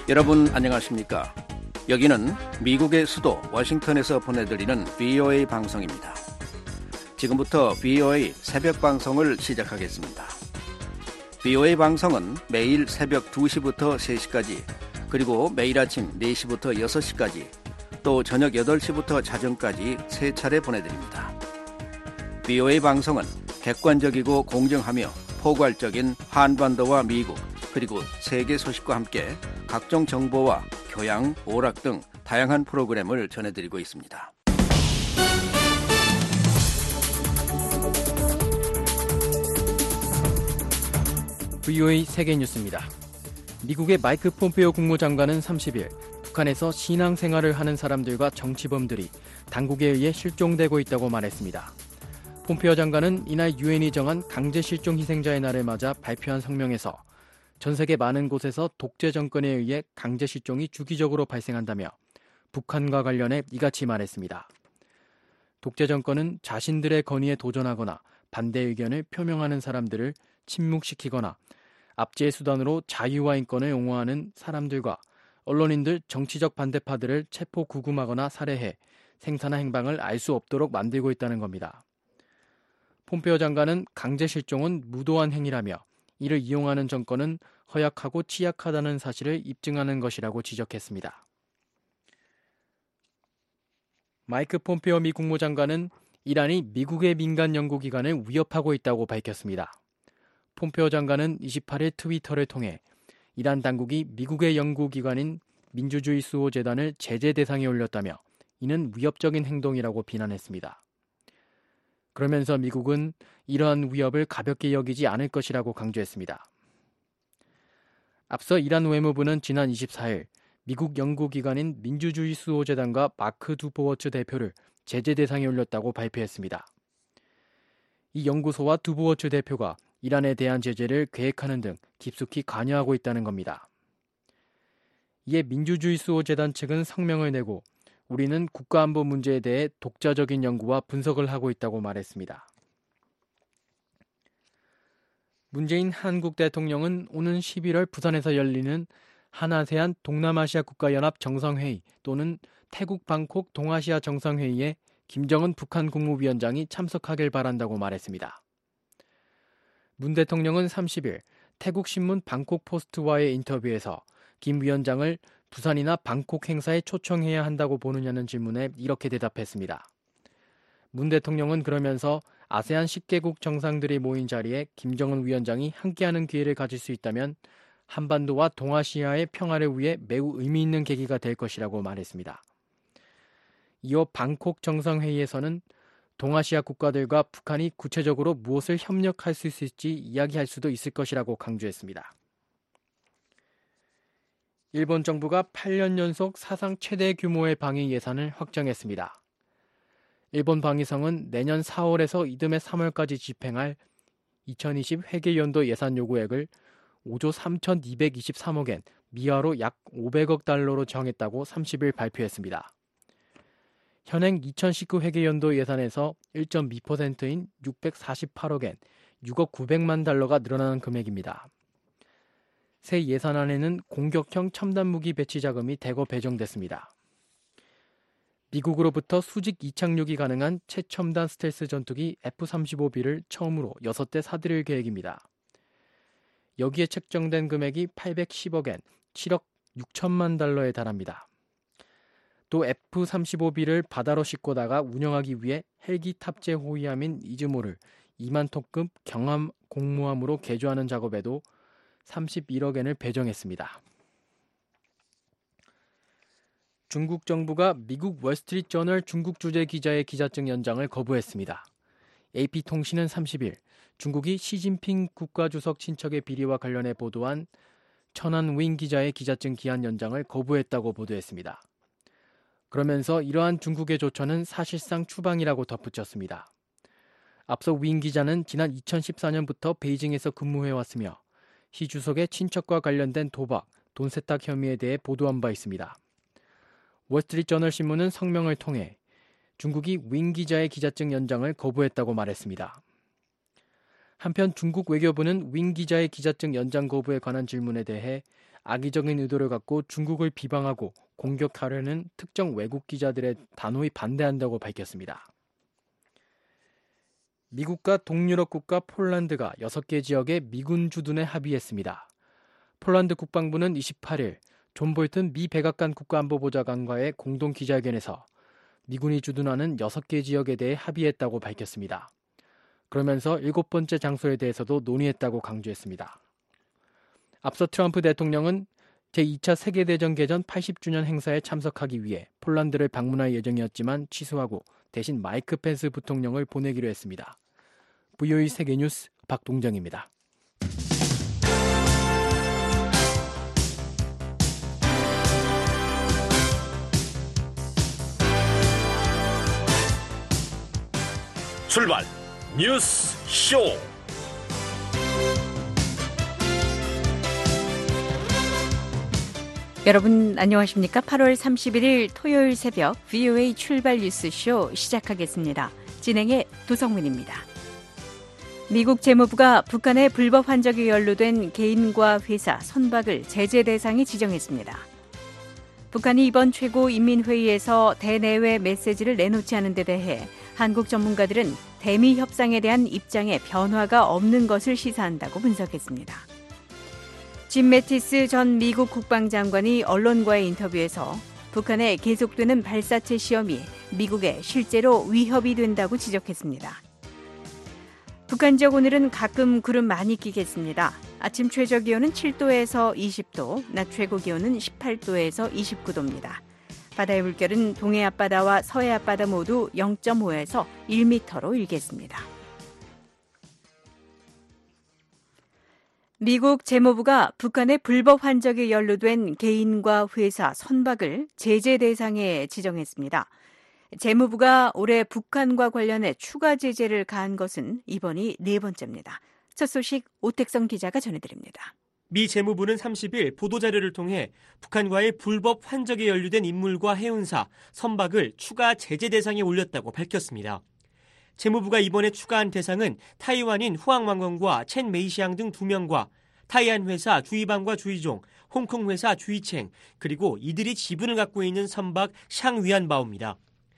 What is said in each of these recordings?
여러분 안녕하십니까? 여기는 미국의 수도 워싱턴에서 보내드리는 VOA 방송입니다. 지금부터 VOA 새벽 방송을 시작하겠습니다. VOA 방송은 매일 새벽 2시부터 3시까지, 그리고 매일 아침 4시부터 6시까지, 또 저녁 8시부터 자정까지 3차례 보내드립니다. VOA 방송은 객관적이고 공정하며 포괄적인 한반도와 미국, 그리고 세계 소식과 함께 각종 정보와 교양, 오락 등 다양한 프로그램을 전해드리고 있습니다. VOA 세계뉴스입니다. 미국의 마이크 폼페오 국무장관은 30일 북한에서 신앙생활을 하는 사람들과 정치범들이 당국에 의해 실종되고 있다고 말했습니다. 폼페오 장관은 이날 유엔이 정한 강제 실종 희생자의 날을 맞아 발표한 성명에서 전 세계 많은 곳에서 독재 정권에 의해 강제 실종이 주기적으로 발생한다며 북한과 관련해 이같이 말했습니다. 독재 정권은 자신들의 권위에 도전하거나 반대 의견을 표명하는 사람들을 침묵시키거나 압제의 수단으로 자유와 인권을 옹호하는 사람들과 언론인들, 정치적 반대파들을 체포 구금하거나 살해해 생사나 행방을 알 수 없도록 만들고 있다는 겁니다. 폼페오 장관은 강제 실종은 무도한 행위라며 이를 이용하는 정권은 허약하고 취약하다는 사실을 입증하는 것이라고 지적했습니다. 마이크 폼페오 미 국무장관은 이란이 미국의 민간 연구기관을 위협하고 있다고 밝혔습니다. 폼페오 장관은 28일 트위터를 통해 이란 당국이 미국의 연구기관인 민주주의 수호재단을 제재 대상에 올렸다며 이는 위협적인 행동이라고 비난했습니다. 그러면서 미국은 이러한 위협을 가볍게 여기지 않을 것이라고 강조했습니다. 앞서 이란 외무부는 지난 24일 미국 연구기관인 민주주의 수호재단과 마크 두보워츠 대표를 제재 대상에 올렸다고 발표했습니다. 이 연구소와 두보워츠 대표가 이란에 대한 제재를 계획하는 등 깊숙이 관여하고 있다는 겁니다. 이에 민주주의 수호재단 측은 성명을 내고 우리는 국가안보 문제에 대해 독자적인 연구와 분석을 하고 있다고 말했습니다. 문재인 한국 대통령은 오는 11월 부산에서 열리는 한아세안 동남아시아 국가연합 정상회의 또는 태국 방콕 동아시아 정상회의에 김정은 북한 국무위원장이 참석하길 바란다고 말했습니다. 문 대통령은 30일 태국 신문 방콕 포스트와의 인터뷰에서 김 위원장을 부산이나 방콕 행사에 초청해야 한다고 보느냐는 질문에 이렇게 대답했습니다. 문 대통령은 그러면서 아세안 10개국 정상들이 모인 자리에 김정은 위원장이 함께하는 기회를 가질 수 있다면 한반도와 동아시아의 평화를 위해 매우 의미 있는 계기가 될 것이라고 말했습니다. 이어 방콕 정상회의에서는 동아시아 국가들과 북한이 구체적으로 무엇을 협력할 수 있을지 이야기할 수도 있을 것이라고 강조했습니다. 일본 정부가 8년 연속 사상 최대 규모의 방위 예산을 확정했습니다. 일본 방위성은 내년 4월에서 이듬해 3월까지 집행할 2020 회계연도 예산 요구액을 5조 3,223억 엔, 미화로 약 500억 달러로 정했다고 30일 발표했습니다. 현행 2019 회계연도 예산에서 1.2%인 648억 엔, 6억 900만 달러가 늘어나는 금액입니다. 새 예산안에는 공격형 첨단무기 배치 자금이 대거 배정됐습니다. 미국으로부터 수직 이착륙이 가능한 최첨단 스텔스 전투기 F-35B를 처음으로 6대 사들일 계획입니다. 여기에 책정된 금액이 810억 엔, 7억 6천만 달러에 달합니다. 또 F-35B를 바다로 싣고다가 운영하기 위해 헬기 탑재 호위함인 이즈모를 2만 톤급 경함 공모함으로 개조하는 작업에도 31억 엔을 배정했습니다. 중국 정부가 미국 월스트리트저널 중국 주재 기자의 기자증 연장을 거부했습니다. AP통신은 30일 중국이 시진핑 국가주석 친척의 비리와 관련해 보도한 천안 윙 기자의 기자증 기한 연장을 거부했다고 보도했습니다. 그러면서 이러한 중국의 조처는 사실상 추방이라고 덧붙였습니다. 앞서 윙 기자는 지난 2014년부터 베이징에서 근무해왔으며 시 주석의 친척과 관련된 도박, 돈 세탁 혐의에 대해 보도한 바 있습니다. 월스트리트저널 신문은 성명을 통해 중국이 윙 기자의 기자증 연장을 거부했다고 말했습니다. 한편 중국 외교부는 윙 기자의 기자증 연장 거부에 관한 질문에 대해 악의적인 의도를 갖고 중국을 비방하고 공격하려는 특정 외국 기자들에 단호히 반대한다고 밝혔습니다. 미국과 동유럽 국가 폴란드가 6개 지역에 미군 주둔에 합의했습니다. 폴란드 국방부는 28일 존 볼튼 미 백악관 국가안보보좌관과의 공동 기자회견에서 미군이 주둔하는 6개 지역에 대해 합의했다고 밝혔습니다. 그러면서 7번째 장소에 대해서도 논의했다고 강조했습니다. 앞서 트럼프 대통령은 제2차 세계대전 개전 80주년 행사에 참석하기 위해 폴란드를 방문할 예정이었지만 취소하고 대신 마이크 펜스 부통령을 보내기로 했습니다. VOA 세계뉴스 박동정입니다. 출발 뉴스 쇼. 여러분 안녕하십니까? 8월 31일 토요일 새벽 VOA 출발 뉴스쇼 시작하겠습니다. 진행의 도성민입니다. 미국 재무부가 북한의 불법 환적에 연루된 개인과 회사, 선박을 제재 대상에 지정했습니다. 북한이 이번 최고인민회의에서 대내외 메시지를 내놓지 않은 데 대해 한국 전문가들은 대미 협상에 대한 입장에 변화가 없는 것을 시사한다고 분석했습니다. 짐 매티스 전 미국 국방장관이 언론과의 인터뷰에서 북한의 계속되는 발사체 시험이 미국에 실제로 위협이 된다고 지적했습니다. 북한 지역 오늘은 가끔 구름 많이 끼겠습니다. 아침 최저 기온은 7도에서 20도, 낮 최고 기온은 18도에서 29도입니다. 바다의 물결은 동해 앞바다와 서해 앞바다 모두 0.5에서 1m로 일겠습니다. 미국 재무부가 북한의 불법 환적에 연루된 개인과 회사, 선박을 제재 대상에 지정했습니다. 재무부가 올해 북한과 관련해 추가 제재를 가한 것은 이번이 4번째입니다. 첫 소식 오택성 기자가 전해드립니다. 미 재무부는 30일 보도자료를 통해 북한과의 불법 환적에 연루된 인물과 해운사, 선박을 추가 제재 대상에 올렸다고 밝혔습니다. 재무부가 이번에 추가한 대상은 타이완인 후앙왕건과 첸 메이시앙 등 2명과 타이안 회사 주이방과 주이종, 홍콩 회사 주이챙, 그리고 이들이 지분을 갖고 있는 선박 샹위안바오입니다.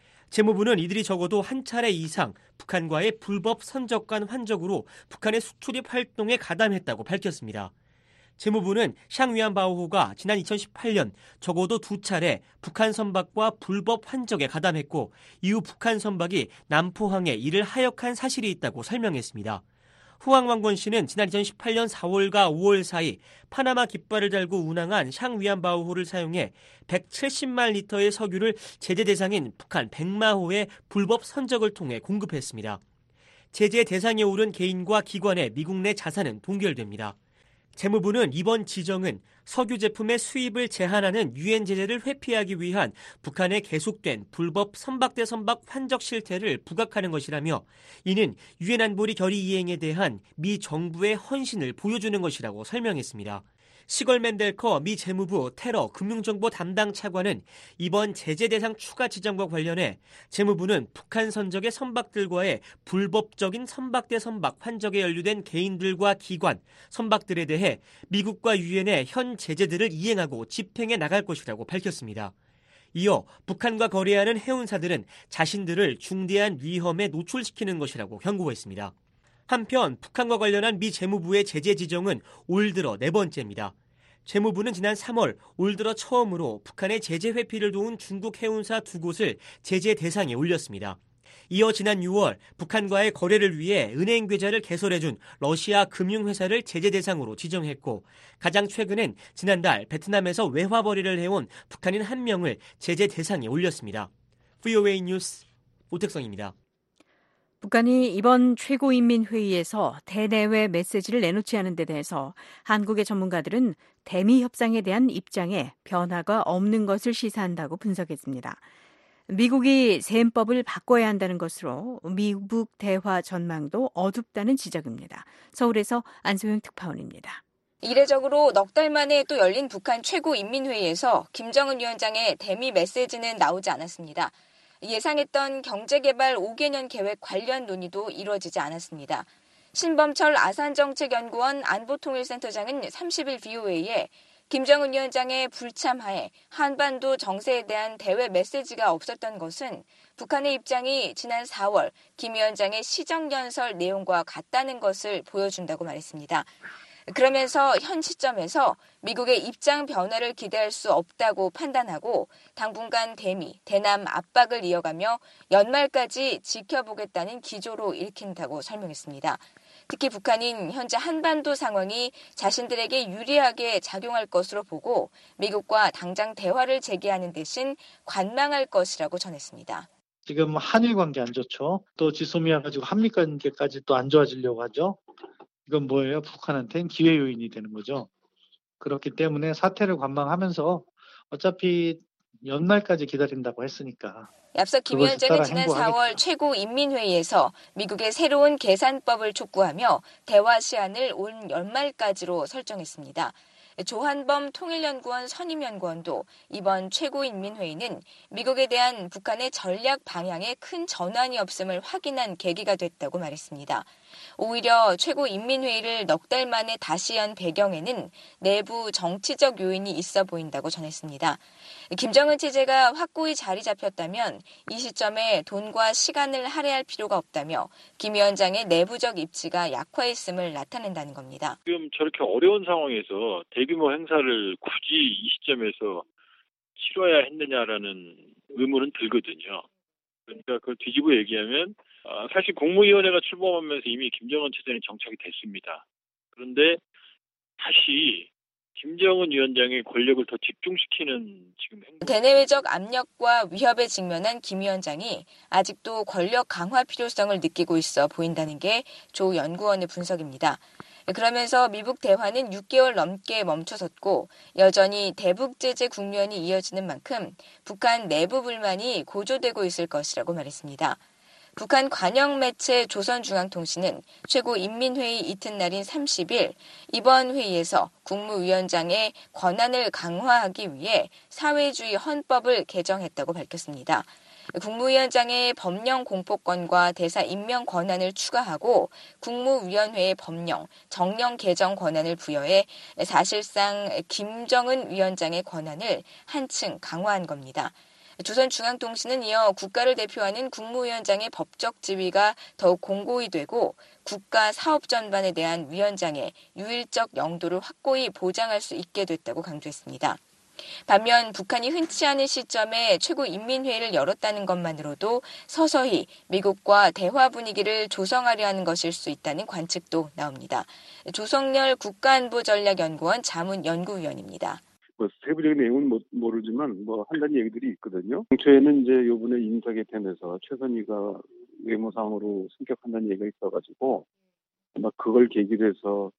재무부는 이들이 적어도 한 차례 이상 북한과의 불법 선적간 환적으로 북한의 수출입 활동에 가담했다고 밝혔습니다. 재무부는 샹위안바오호가 지난 2018년 적어도 2차례 북한 선박과 불법 환적에 가담했고 이후 북한 선박이 남포항에 이를 하역한 사실이 있다고 설명했습니다. 후앙왕건 씨는 지난 2018년 4월과 5월 사이 파나마 깃발을 달고 운항한 샹위안바오호를 사용해 170만 리터의 석유를 제재 대상인 북한 백마호에 불법 선적을 통해 공급했습니다. 제재 대상에 오른 개인과 기관의 미국 내 자산은 동결됩니다. 재무부는 이번 지정은 석유 제품의 수입을 제한하는 유엔 제재를 회피하기 위한 북한의 계속된 불법 선박 대 선박 환적 실태를 부각하는 것이라며 이는 유엔 안보리 결의 이행에 대한 미 정부의 헌신을 보여주는 것이라고 설명했습니다. 시걸 맨델커 미 재무부 테러 금융정보 담당 차관은 이번 제재 대상 추가 지정과 관련해 재무부는 북한 선적의 선박들과의 불법적인 선박 대 선박 환적에 연루된 개인들과 기관, 선박들에 대해 미국과 유엔의 현 제재들을 이행하고 집행해 나갈 것이라고 밝혔습니다. 이어 북한과 거래하는 해운사들은 자신들을 중대한 위험에 노출시키는 것이라고 경고했습니다. 한편 북한과 관련한 미 재무부의 제재 지정은 올 들어 4번째입니다. 재무부는 지난 3월 올 들어 처음으로 북한의 제재 회피를 도운 중국 해운사 2곳을 제재 대상에 올렸습니다. 이어 지난 6월 북한과의 거래를 위해 은행 계좌를 개설해준 러시아 금융회사를 제재 대상으로 지정했고 가장 최근엔 지난달 베트남에서 외화 거래를 해온 북한인 1명을 제재 대상에 올렸습니다. VOA 뉴스 오택성입니다. 북한이 이번 최고인민회의에서 대내외 메시지를 내놓지 않은 데 대해서 한국의 전문가들은 대미 협상에 대한 입장에 변화가 없는 것을 시사한다고 분석했습니다. 미국이 셈법을 바꿔야 한다는 것으로 미국 대화 전망도 어둡다는 지적입니다. 서울에서 안소영 특파원입니다. 이례적으로 넉 달 만에 또 열린 북한 최고인민회의에서 김정은 위원장의 대미 메시지는 나오지 않았습니다. 예상했던 경제개발 5개년 계획 관련 논의도 이루어지지 않았습니다. 신범철 아산정책연구원 안보통일센터장은 30일 VOA에 김정은 위원장의 불참하에 한반도 정세에 대한 대외 메시지가 없었던 것은 북한의 입장이 지난 4월 김 위원장의 시정연설 내용과 같다는 것을 보여준다고 말했습니다. 그러면서 현 시점에서 미국의 입장 변화를 기대할 수 없다고 판단하고 당분간 대미, 대남 압박을 이어가며 연말까지 지켜보겠다는 기조로 읽힌다고 설명했습니다. 특히 북한인 현재 한반도 상황이 자신들에게 유리하게 작용할 것으로 보고 미국과 당장 대화를 재개하는 대신 관망할 것이라고 전했습니다. 지금 한일 관계 안 좋죠. 또 지소미아 가지고 한미 관계까지 또 안 좋아지려고 하죠. 이건 뭐예요? 북한한테는 기회 요인이 되는 거죠. 그렇기 때문에 사태를 관망하면서 어차피 연말까지 기다린다고 했으니까. 앞서 김 위원장은 지난 4월 최고인민회의에서 미국의 새로운 계산법을 촉구하며 대화 시한을 올 연말까지로 설정했습니다. 조한범 통일연구원 선임연구원도 이번 최고인민회의는 미국에 대한 북한의 전략 방향에 큰 전환이 없음을 확인한 계기가 됐다고 말했습니다. 오히려 최고인민회의를 넉 달 만에 다시 연 배경에는 내부 정치적 요인이 있어 보인다고 전했습니다. 김정은 체제가 확고히 자리 잡혔다면 이 시점에 돈과 시간을 할애할 필요가 없다며 김 위원장의 내부적 입지가 약화했음을 나타낸다는 겁니다. 지금 저렇게 어려운 상황에서 대규모 행사를 굳이 이 시점에서 치러야 했느냐라는 의문은 들거든요. 그러니까 그걸 뒤집어 얘기하면 사실 국무위원회가 출범하면서 이미 김정은 체제는 정착이 됐습니다. 그런데 다시 김정은 위원장의 권력을 더 집중시키는 지금 행동. 대내외적 압력과 위협에 직면한 김 위원장이 아직도 권력 강화 필요성을 느끼고 있어 보인다는 게 조 연구원의 분석입니다. 그러면서 미북 대화는 6개월 넘게 멈춰섰고 여전히 대북 제재 국면이 이어지는 만큼 북한 내부 불만이 고조되고 있을 것이라고 말했습니다. 북한 관영 매체 조선중앙통신은 최고인민회의 이튿날인 30일 이번 회의에서 국무위원장의 권한을 강화하기 위해 사회주의 헌법을 개정했다고 밝혔습니다. 국무위원장의 법령 공포권과 대사 임명 권한을 추가하고 국무위원회의 법령, 정령 개정 권한을 부여해 사실상 김정은 위원장의 권한을 한층 강화한 겁니다. 조선중앙통신은 이어 국가를 대표하는 국무위원장의 법적 지위가 더욱 공고히 되고 국가 사업 전반에 대한 위원장의 유일적 영도를 확고히 보장할 수 있게 됐다고 강조했습니다. 반면 북한이 흔치 않은 시점에 최고인민회의를 열었다는 것만으로도 서서히 미국과 대화 분위기를 조성하려 하는 것일 수 있다는 관측도 나옵니다. 조성렬 국가안보전략연구원 자문연구위원입니다. 세부적인 내용은 모르지만 한다는 얘기들이 있거든요. 당초에는 이제 요번에 인사 개편에서 최선희가 외무상으로 승격한다는 얘기가 있어가지고 아마 그걸 계기로 해서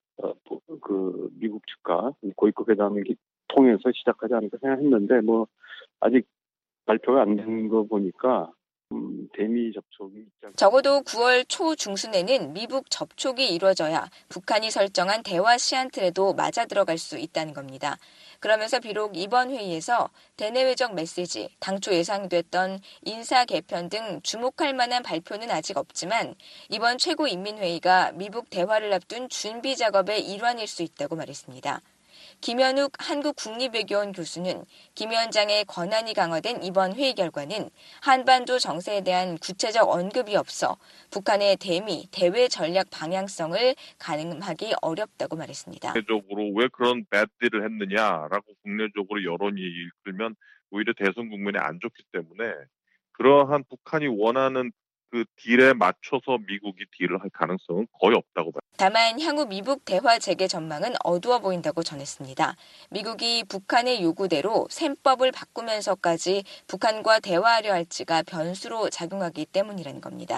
그 미국 측과 고위급 회담을 통해서 시작하지 않을까 생각했는데 아직 발표가 안 된 거 보니까 대미 접촉이 적어도 9월 초 중순에는 미북 접촉이 이루어져야 북한이 설정한 대화 시한틀에도 맞아 들어갈 수 있다는 겁니다. 그러면서 비록 이번 회의에서 대내외적 메시지, 당초 예상됐던 인사 개편 등 주목할 만한 발표는 아직 없지만 이번 최고인민회의가 미북 대화를 앞둔 준비 작업의 일환일 수 있다고 말했습니다. 김현욱 한국국립외교원 교수는 김 위원장의 권한이 강화된 이번 회의 결과는 한반도 정세에 대한 구체적 언급이 없어 북한의 대미, 대외 전략 방향성을 가늠하기 어렵다고 말했습니다. 국내적으로 왜 그런 배드딜을 했느냐라고 국내적으로 여론이 이끌면 오히려 대선 국면에 안 좋기 때문에 그러한 북한이 원하는 그 딜에 맞춰서 미국이 딜을 할 가능성은 거의 없다고 봐요. 다만 향후 미북 대화 재개 전망은 어두워 보인다고 전했습니다. 미국이 북한의 요구대로 셈법을 바꾸면서까지 북한과 대화하려 할지가 변수로 작용하기 때문이라는 겁니다.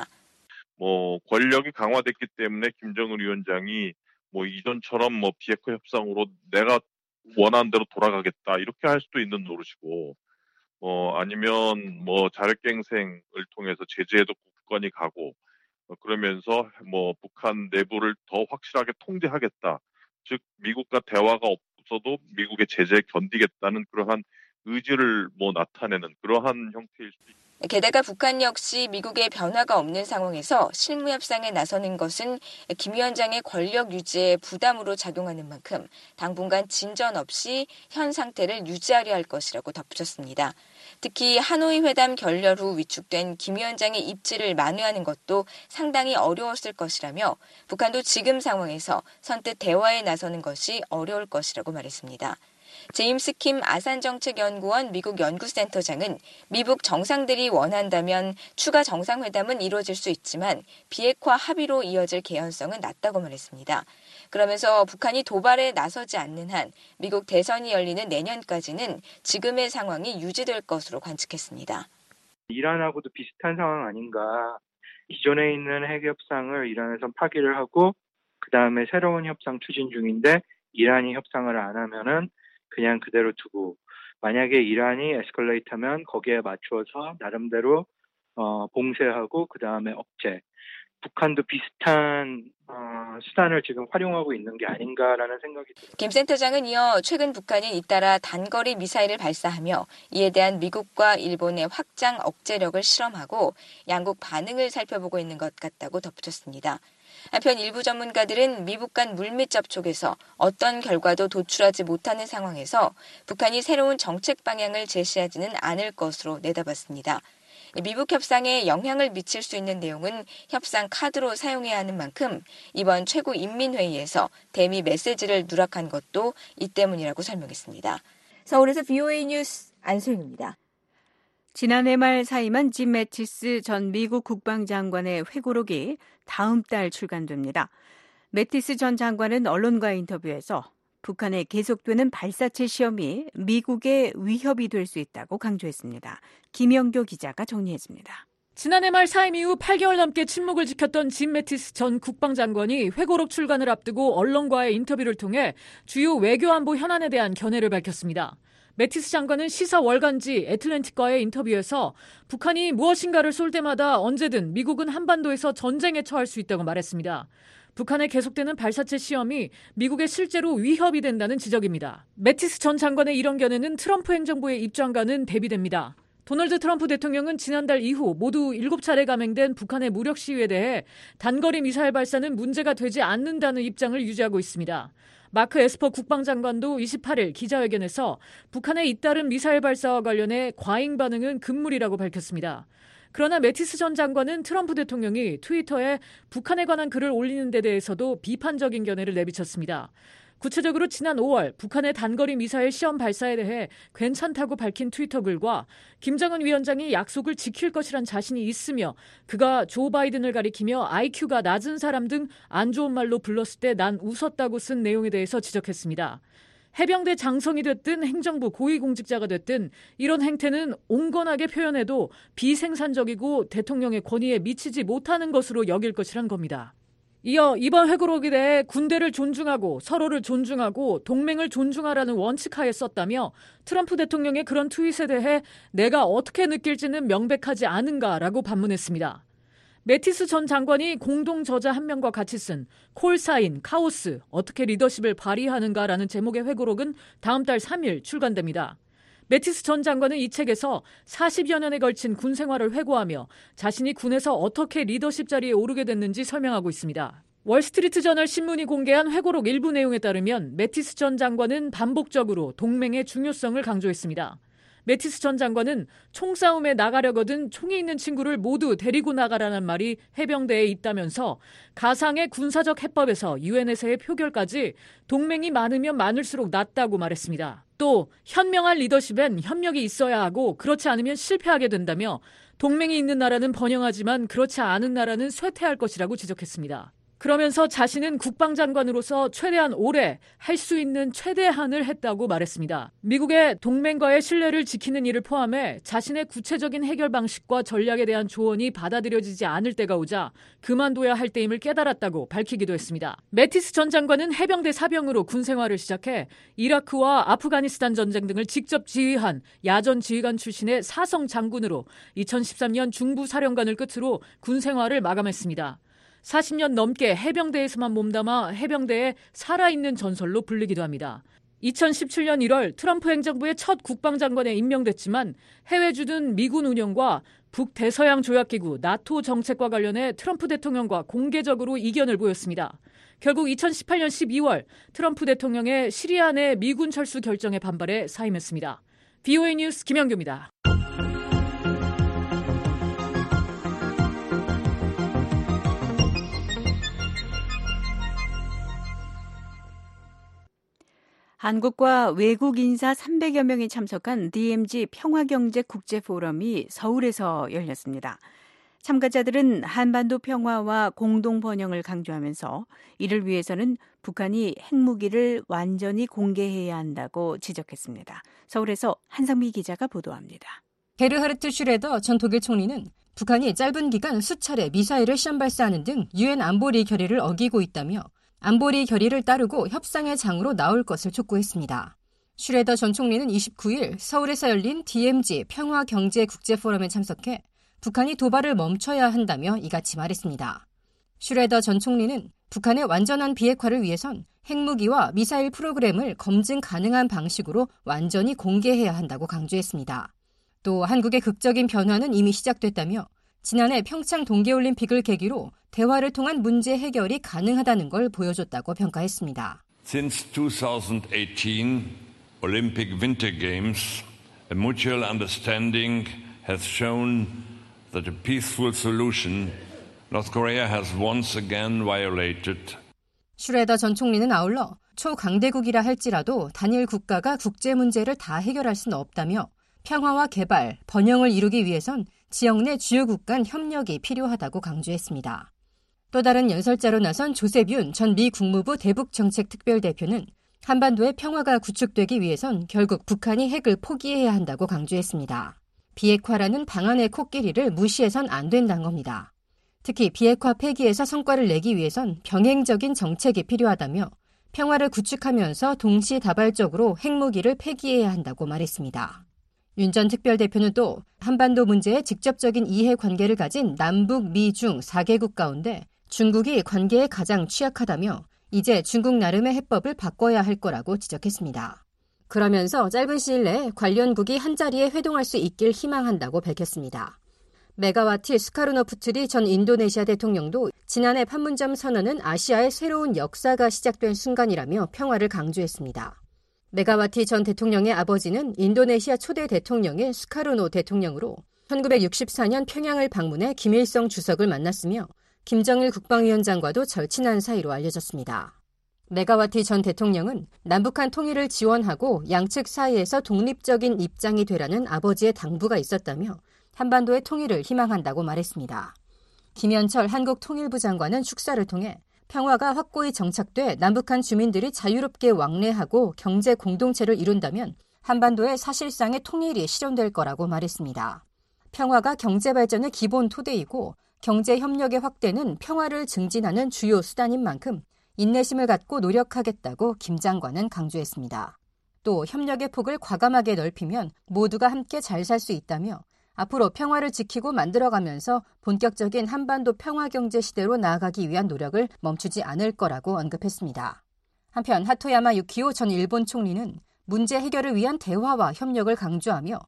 권력이 강화됐기 때문에 김정은 위원장이 이전처럼 비핵화 협상으로 내가 원하는 대로 돌아가겠다 이렇게 할 수도 있는 노릇이고 아니면 자력갱생을 통해서 제재에도 국권이 가고 그러면서 북한 내부를 더 확실하게 통제하겠다. 즉 미국과 대화가 없어도 미국의 제재에 견디겠다는 그러한 의지를 나타내는 그러한 형태일 수 있습니다. 게다가 북한 역시 미국의 변화가 없는 상황에서 실무 협상에 나서는 것은 김 위원장의 권력 유지에 부담으로 작용하는 만큼 당분간 진전 없이 현 상태를 유지하려 할 것이라고 덧붙였습니다. 특히 하노이 회담 결렬 후 위축된 김 위원장의 입지를 만회하는 것도 상당히 어려웠을 것이라며 북한도 지금 상황에서 선뜻 대화에 나서는 것이 어려울 것이라고 말했습니다. 제임스 킴 아산정책연구원 미국 연구센터장은 미북 정상들이 원한다면 추가 정상회담은 이루어질 수 있지만 비핵화 합의로 이어질 개연성은 낮다고 말했습니다. 그러면서 북한이 도발에 나서지 않는 한 미국 대선이 열리는 내년까지는 지금의 상황이 유지될 것으로 관측했습니다. 이란하고도 비슷한 상황 아닌가. 기존에 있는 핵협상을 이란에선 파기를 하고 그다음에 새로운 협상 추진 중인데 이란이 협상을 안 하면은 그냥 그대로 두고 만약에 이란이 에스컬레이트하면 거기에 맞추어서 나름대로 봉쇄하고 그다음에 억제. 북한도 비슷한 수단을 지금 활용하고 있는 게 아닌가라는 생각이 듭니다. 김 센터장은 이어 최근 북한이 잇따라 단거리 미사일을 발사하며 이에 대한 미국과 일본의 확장 억제력을 실험하고 양국 반응을 살펴보고 있는 것 같다고 덧붙였습니다. 한편 일부 전문가들은 미북 간 물밑 접촉에서 어떤 결과도 도출하지 못하는 상황에서 북한이 새로운 정책 방향을 제시하지는 않을 것으로 내다봤습니다. 미북 협상에 영향을 미칠 수 있는 내용은 협상 카드로 사용해야 하는 만큼 이번 최고인민회의에서 대미 메시지를 누락한 것도 이 때문이라고 설명했습니다. 서울에서 VOA 뉴스 안소영입니다. 지난해 말 사임한 짐 매티스 전 미국 국방장관의 회고록이 다음 달 출간됩니다. 매티스 전 장관은 언론과의 인터뷰에서 북한의 계속되는 발사체 시험이 미국의 위협이 될 수 있다고 강조했습니다. 김영교 기자가 정리했습니다. 지난해 말 사임 이후 8개월 넘게 침묵을 지켰던 짐 매티스 전 국방장관이 회고록 출간을 앞두고 언론과의 인터뷰를 통해 주요 외교안보 현안에 대한 견해를 밝혔습니다. 매티스 장관은 시사 월간지 애틀랜틱과의 인터뷰에서 북한이 무엇인가를 쏠 때마다 언제든 미국은 한반도에서 전쟁에 처할 수 있다고 말했습니다. 북한의 계속되는 발사체 시험이 미국에 실제로 위협이 된다는 지적입니다. 매티스 전 장관의 이런 견해는 트럼프 행정부의 입장과는 대비됩니다. 도널드 트럼프 대통령은 지난달 이후 모두 7차례 감행된 북한의 무력 시위에 대해 단거리 미사일 발사는 문제가 되지 않는다는 입장을 유지하고 있습니다. 마크 에스퍼 국방장관도 28일 기자회견에서 북한의 잇따른 미사일 발사와 관련해 과잉 반응은 금물이라고 밝혔습니다. 그러나 매티스 전 장관은 트럼프 대통령이 트위터에 북한에 관한 글을 올리는 데 대해서도 비판적인 견해를 내비쳤습니다. 구체적으로 지난 5월 북한의 단거리 미사일 시험 발사에 대해 괜찮다고 밝힌 트위터 글과 김정은 위원장이 약속을 지킬 것이란 자신이 있으며 그가 조 바이든을 가리키며 IQ가 낮은 사람 등 안 좋은 말로 불렀을 때 난 웃었다고 쓴 내용에 대해서 지적했습니다. 해병대 장성이 됐든 행정부 고위공직자가 됐든 이런 행태는 온건하게 표현해도 비생산적이고 대통령의 권위에 미치지 못하는 것으로 여길 것이란 겁니다. 이어 이번 회고록에 대해 군대를 존중하고 서로를 존중하고 동맹을 존중하라는 원칙하에 썼다며 트럼프 대통령의 그런 트윗에 대해 내가 어떻게 느낄지는 명백하지 않은가라고 반문했습니다. 매티스 전 장관이 공동 저자 한 명과 같이 쓴 콜사인, 카오스, 어떻게 리더십을 발휘하는가라는 제목의 회고록은 다음 달 3일 출간됩니다. 매티스 전 장관은 이 책에서 40여 년에 걸친 군 생활을 회고하며 자신이 군에서 어떻게 리더십 자리에 오르게 됐는지 설명하고 있습니다. 월스트리트 저널 신문이 공개한 회고록 일부 내용에 따르면 매티스 전 장관은 반복적으로 동맹의 중요성을 강조했습니다. 매티스 전 장관은 총싸움에 나가려거든 총이 있는 친구를 모두 데리고 나가라는 말이 해병대에 있다면서 가상의 군사적 해법에서 유엔에서의 표결까지 동맹이 많으면 많을수록 낫다고 말했습니다. 또 현명한 리더십엔 협력이 있어야 하고 그렇지 않으면 실패하게 된다며 동맹이 있는 나라는 번영하지만 그렇지 않은 나라는 쇠퇴할 것이라고 지적했습니다. 그러면서 자신은 국방장관으로서 최대한 오래 할 수 있는 최대한을 했다고 말했습니다. 미국의 동맹과의 신뢰를 지키는 일을 포함해 자신의 구체적인 해결 방식과 전략에 대한 조언이 받아들여지지 않을 때가 오자 그만둬야 할 때임을 깨달았다고 밝히기도 했습니다. 매티스 전 장관은 해병대 사병으로 군 생활을 시작해 이라크와 아프가니스탄 전쟁 등을 직접 지휘한 야전 지휘관 출신의 사성 장군으로 2013년 중부 사령관을 끝으로 군 생활을 마감했습니다. 40년 넘게 해병대에서만 몸담아 해병대의 살아있는 전설로 불리기도 합니다. 2017년 1월 트럼프 행정부의 첫 국방장관에 임명됐지만 해외 주둔 미군 운영과 북대서양 조약기구 나토 정책과 관련해 트럼프 대통령과 공개적으로 이견을 보였습니다. 결국 2018년 12월 트럼프 대통령의 시리아 내 미군 철수 결정에 반발해 사임했습니다. VOA 뉴스 김영규입니다. 한국과 외국 인사 300여 명이 참석한 DMZ 평화경제국제포럼이 서울에서 열렸습니다. 참가자들은 한반도 평화와 공동 번영을 강조하면서 이를 위해서는 북한이 핵무기를 완전히 공개해야 한다고 지적했습니다. 서울에서 한상미 기자가 보도합니다. 게르하르트 슈레더 전 독일 총리는 북한이 짧은 기간 수차례 미사일을 시험 발사하는 등 유엔 안보리 결의를 어기고 있다며 안보리 결의를 따르고 협상의 장으로 나올 것을 촉구했습니다. 슈레더 전 총리는 29일 서울에서 열린 DMZ 평화경제국제포럼에 참석해 북한이 도발을 멈춰야 한다며 이같이 말했습니다. 슈레더 전 총리는 북한의 완전한 비핵화를 위해선 핵무기와 미사일 프로그램을 검증 가능한 방식으로 완전히 공개해야 한다고 강조했습니다. 또 한국의 극적인 변화는 이미 시작됐다며 지난해 평창 동계올림픽을 계기로 대화를 통한 문제 해결이 가능하다는 걸 보여줬다고 평가했습니다. Since 2018 Olympic Winter Games, a mutual understanding has shown that a peaceful solution North Korea has once again violated. 슈레더 전 총리는 아울러 초강대국이라 할지라도 단일 국가가 국제 문제를 다 해결할 수는 없다며 평화와 개발, 번영을 이루기 위해선 지역 내 주요국 간 협력이 필요하다고 강조했습니다. 또 다른 연설자로 나선 조셉 윤 전 미 국무부 대북정책특별대표는 한반도의 평화가 구축되기 위해선 결국 북한이 핵을 포기해야 한다고 강조했습니다. 비핵화라는 방안의 코끼리를 무시해선 안 된다는 겁니다. 특히 비핵화 폐기에서 성과를 내기 위해선 병행적인 정책이 필요하다며 평화를 구축하면서 동시다발적으로 핵무기를 폐기해야 한다고 말했습니다. 윤 전 특별대표는 또 한반도 문제에 직접적인 이해관계를 가진 남북, 미, 중 4개국 가운데 중국이 관계에 가장 취약하다며 이제 중국 나름의 해법을 바꿔야 할 거라고 지적했습니다. 그러면서 짧은 시일 내에 관련국이 한자리에 회동할 수 있길 희망한다고 밝혔습니다. 메가와티 스카르노푸트리 전 인도네시아 대통령도 지난해 판문점 선언은 아시아의 새로운 역사가 시작된 순간이라며 평화를 강조했습니다. 메가와티 전 대통령의 아버지는 인도네시아 초대 대통령의 수카르노 대통령으로 1964년 평양을 방문해 김일성 주석을 만났으며 김정일 국방위원장과도 절친한 사이로 알려졌습니다. 메가와티 전 대통령은 남북한 통일을 지원하고 양측 사이에서 독립적인 입장이 되라는 아버지의 당부가 있었다며 한반도의 통일을 희망한다고 말했습니다. 김현철 한국통일부 장관은 축사를 통해 평화가 확고히 정착돼 남북한 주민들이 자유롭게 왕래하고 경제 공동체를 이룬다면 한반도의 사실상의 통일이 실현될 거라고 말했습니다. 평화가 경제 발전의 기본 토대이고 경제 협력의 확대는 평화를 증진하는 주요 수단인 만큼 인내심을 갖고 노력하겠다고 김 장관은 강조했습니다. 또 협력의 폭을 과감하게 넓히면 모두가 함께 잘 살 수 있다며 앞으로 평화를 지키고 만들어가면서 본격적인 한반도 평화경제 시대로 나아가기 위한 노력을 멈추지 않을 거라고 언급했습니다. 한편 하토야마 유키오 전 일본 총리는 문제 해결을 위한 대화와 협력을 강조하며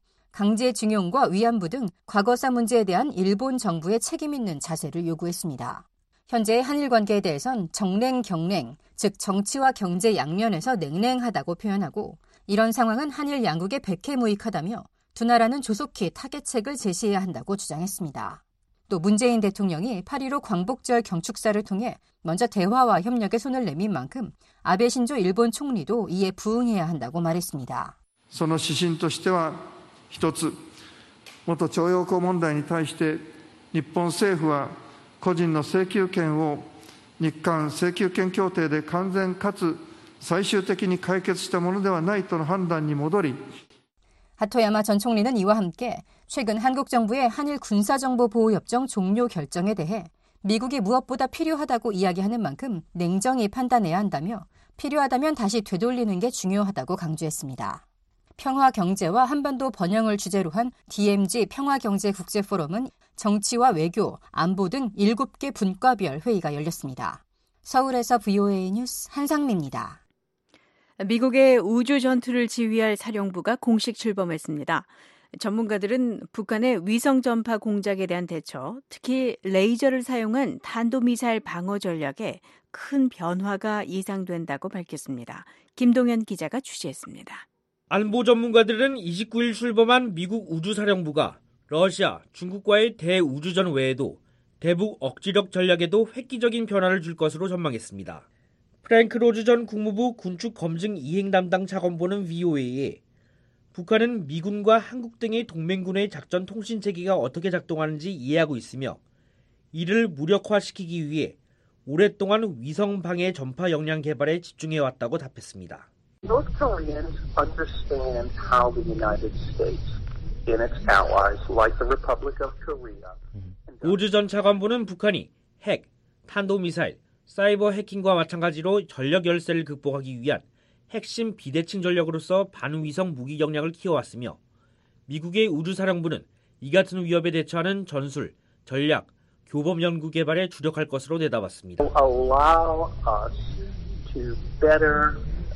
강제징용과 위안부 등 과거사 문제에 대한 일본 정부의 책임 있는 자세를 요구했습니다. 현재의 한일 관계에 대해선 정냉, 경냉, 즉 정치와 경제 양면에서 냉랭하다고 표현하고 이런 상황은 한일 양국의 백해무익하다며 두 나라는 조속히 타개책을 제시해야 한다고 주장했습니다. 또 문재인 대통령이 8.15 광복절 경축사를 통해 먼저 대화와 협력에 손을 내민 만큼 아베 신조 일본 총리도 이에 부응해야 한다고 말했습니다. その指針としては一つ、元徴用工問題に対して日本政府は個人の請求権を日韓請求権協定で完全かつ最終的に解決したものではないとの判断に戻り 하토야마 전 총리는 이와 함께 최근 한국 정부의 한일 군사정보보호협정 종료 결정에 대해 미국이 무엇보다 필요하다고 이야기하는 만큼 냉정히 판단해야 한다며 필요하다면 다시 되돌리는 게 중요하다고 강조했습니다. 평화 경제와 한반도 번영을 주제로 한 DMZ 평화경제국제포럼은 정치와 외교, 안보 등 7개 분과별 회의가 열렸습니다. 서울에서 VOA 뉴스 한상미입니다. 미국의 우주 전투를 지휘할 사령부가 공식 출범했습니다. 전문가들은 북한의 위성 전파 공작에 대한 대처, 특히 레이저를 사용한 탄도미사일 방어 전략에 큰 변화가 예상된다고 밝혔습니다. 김동현 기자가 취재했습니다. 안보 전문가들은 29일 출범한 미국 우주사령부가 러시아, 중국과의 대우주전 외에도 대북 억지력 전략에도 획기적인 변화를 줄 것으로 전망했습니다. 프랭크 로즈 전 국무부 군축 검증 이행 담당 차관보는 VOA에 북한은 미군과 한국 등의 동맹군의 작전 통신 체계가 어떻게 작동하는지 이해하고 있으며 이를 무력화시키기 위해 오랫동안 위성 방해 전파 역량 개발에 집중해왔다고 답했습니다. North Koreans understand how the United States and its allies, like the Republic of Korea. 로즈 전 차관보는 북한이 핵, 탄도미사일, 사이버 해킹과 마찬가지로 전력 열세를 극복하기 위한 핵심 비대칭 전력으로서 반위성 무기 역량을 키워왔으며 미국의 우주사령부는 이 같은 위협에 대처하는 전술, 전략, 교범 연구 개발에 주력할 것으로 내다봤습니다. Allow us to better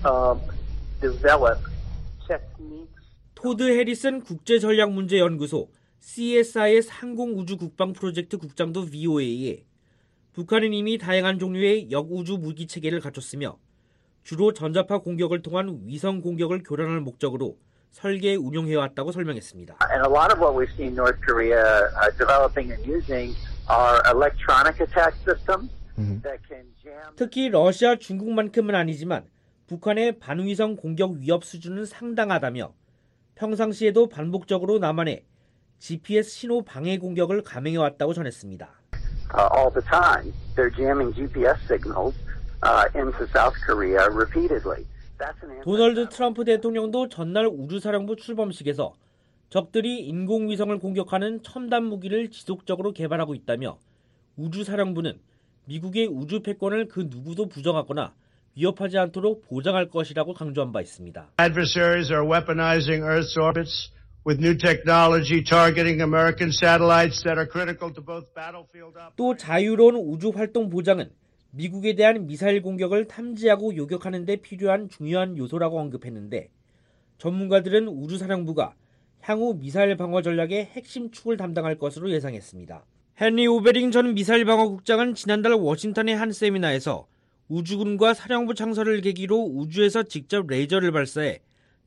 develop techniques. 토드 해리슨 국제전략문제연구소 CSI의 상공우주국방 프로젝트 국장도 VOA에 북한은 이미 다양한 종류의 역우주 무기 체계를 갖췄으며 주로 전자파 공격을 통한 위성 공격을 교란할 목적으로 설계 운용해왔다고 설명했습니다. And a lot of what we've seen North Korea developing and using are electronic attack systems that can jam. 특히 러시아, 중국만큼은 아니지만 북한의 반위성 공격 위협 수준은 상당하다며 평상시에도 반복적으로 남한에 GPS 신호 방해 공격을 감행해왔다고 전했습니다. All the time, they're jamming GPS signals into South Korea repeatedly. 도널드 트럼프 대통령도 전날 우주사령부 출범식에서 적들이 인공위성을 공격하는 첨단 무기를 지속적으로 개발하고 있다며 우주사령부는 미국의 우주 패권을 그 누구도 부정하거나 위협하지 않도록 보장할 것이라고 강조한 바 있습니다. Adversaries are weaponizing Earth's orbits with new technology targeting American satellites that are critical to both battlefield operations. 또 자유로운 우주 활동 보장은 미국에 대한 미사일 공격을 탐지하고 요격하는 데 필요한 중요한 요소라고 언급했는데 전문가들은 우주사령부가 향후 미사일 방어 전략의 핵심 축을 담당할 것으로 예상했습니다. 헨리 오베링 전 미사일 방어국장은 지난달 워싱턴의 한 세미나에서 우주군과 사령부 창설을 계기로 우주에서 직접 레이저를 발사해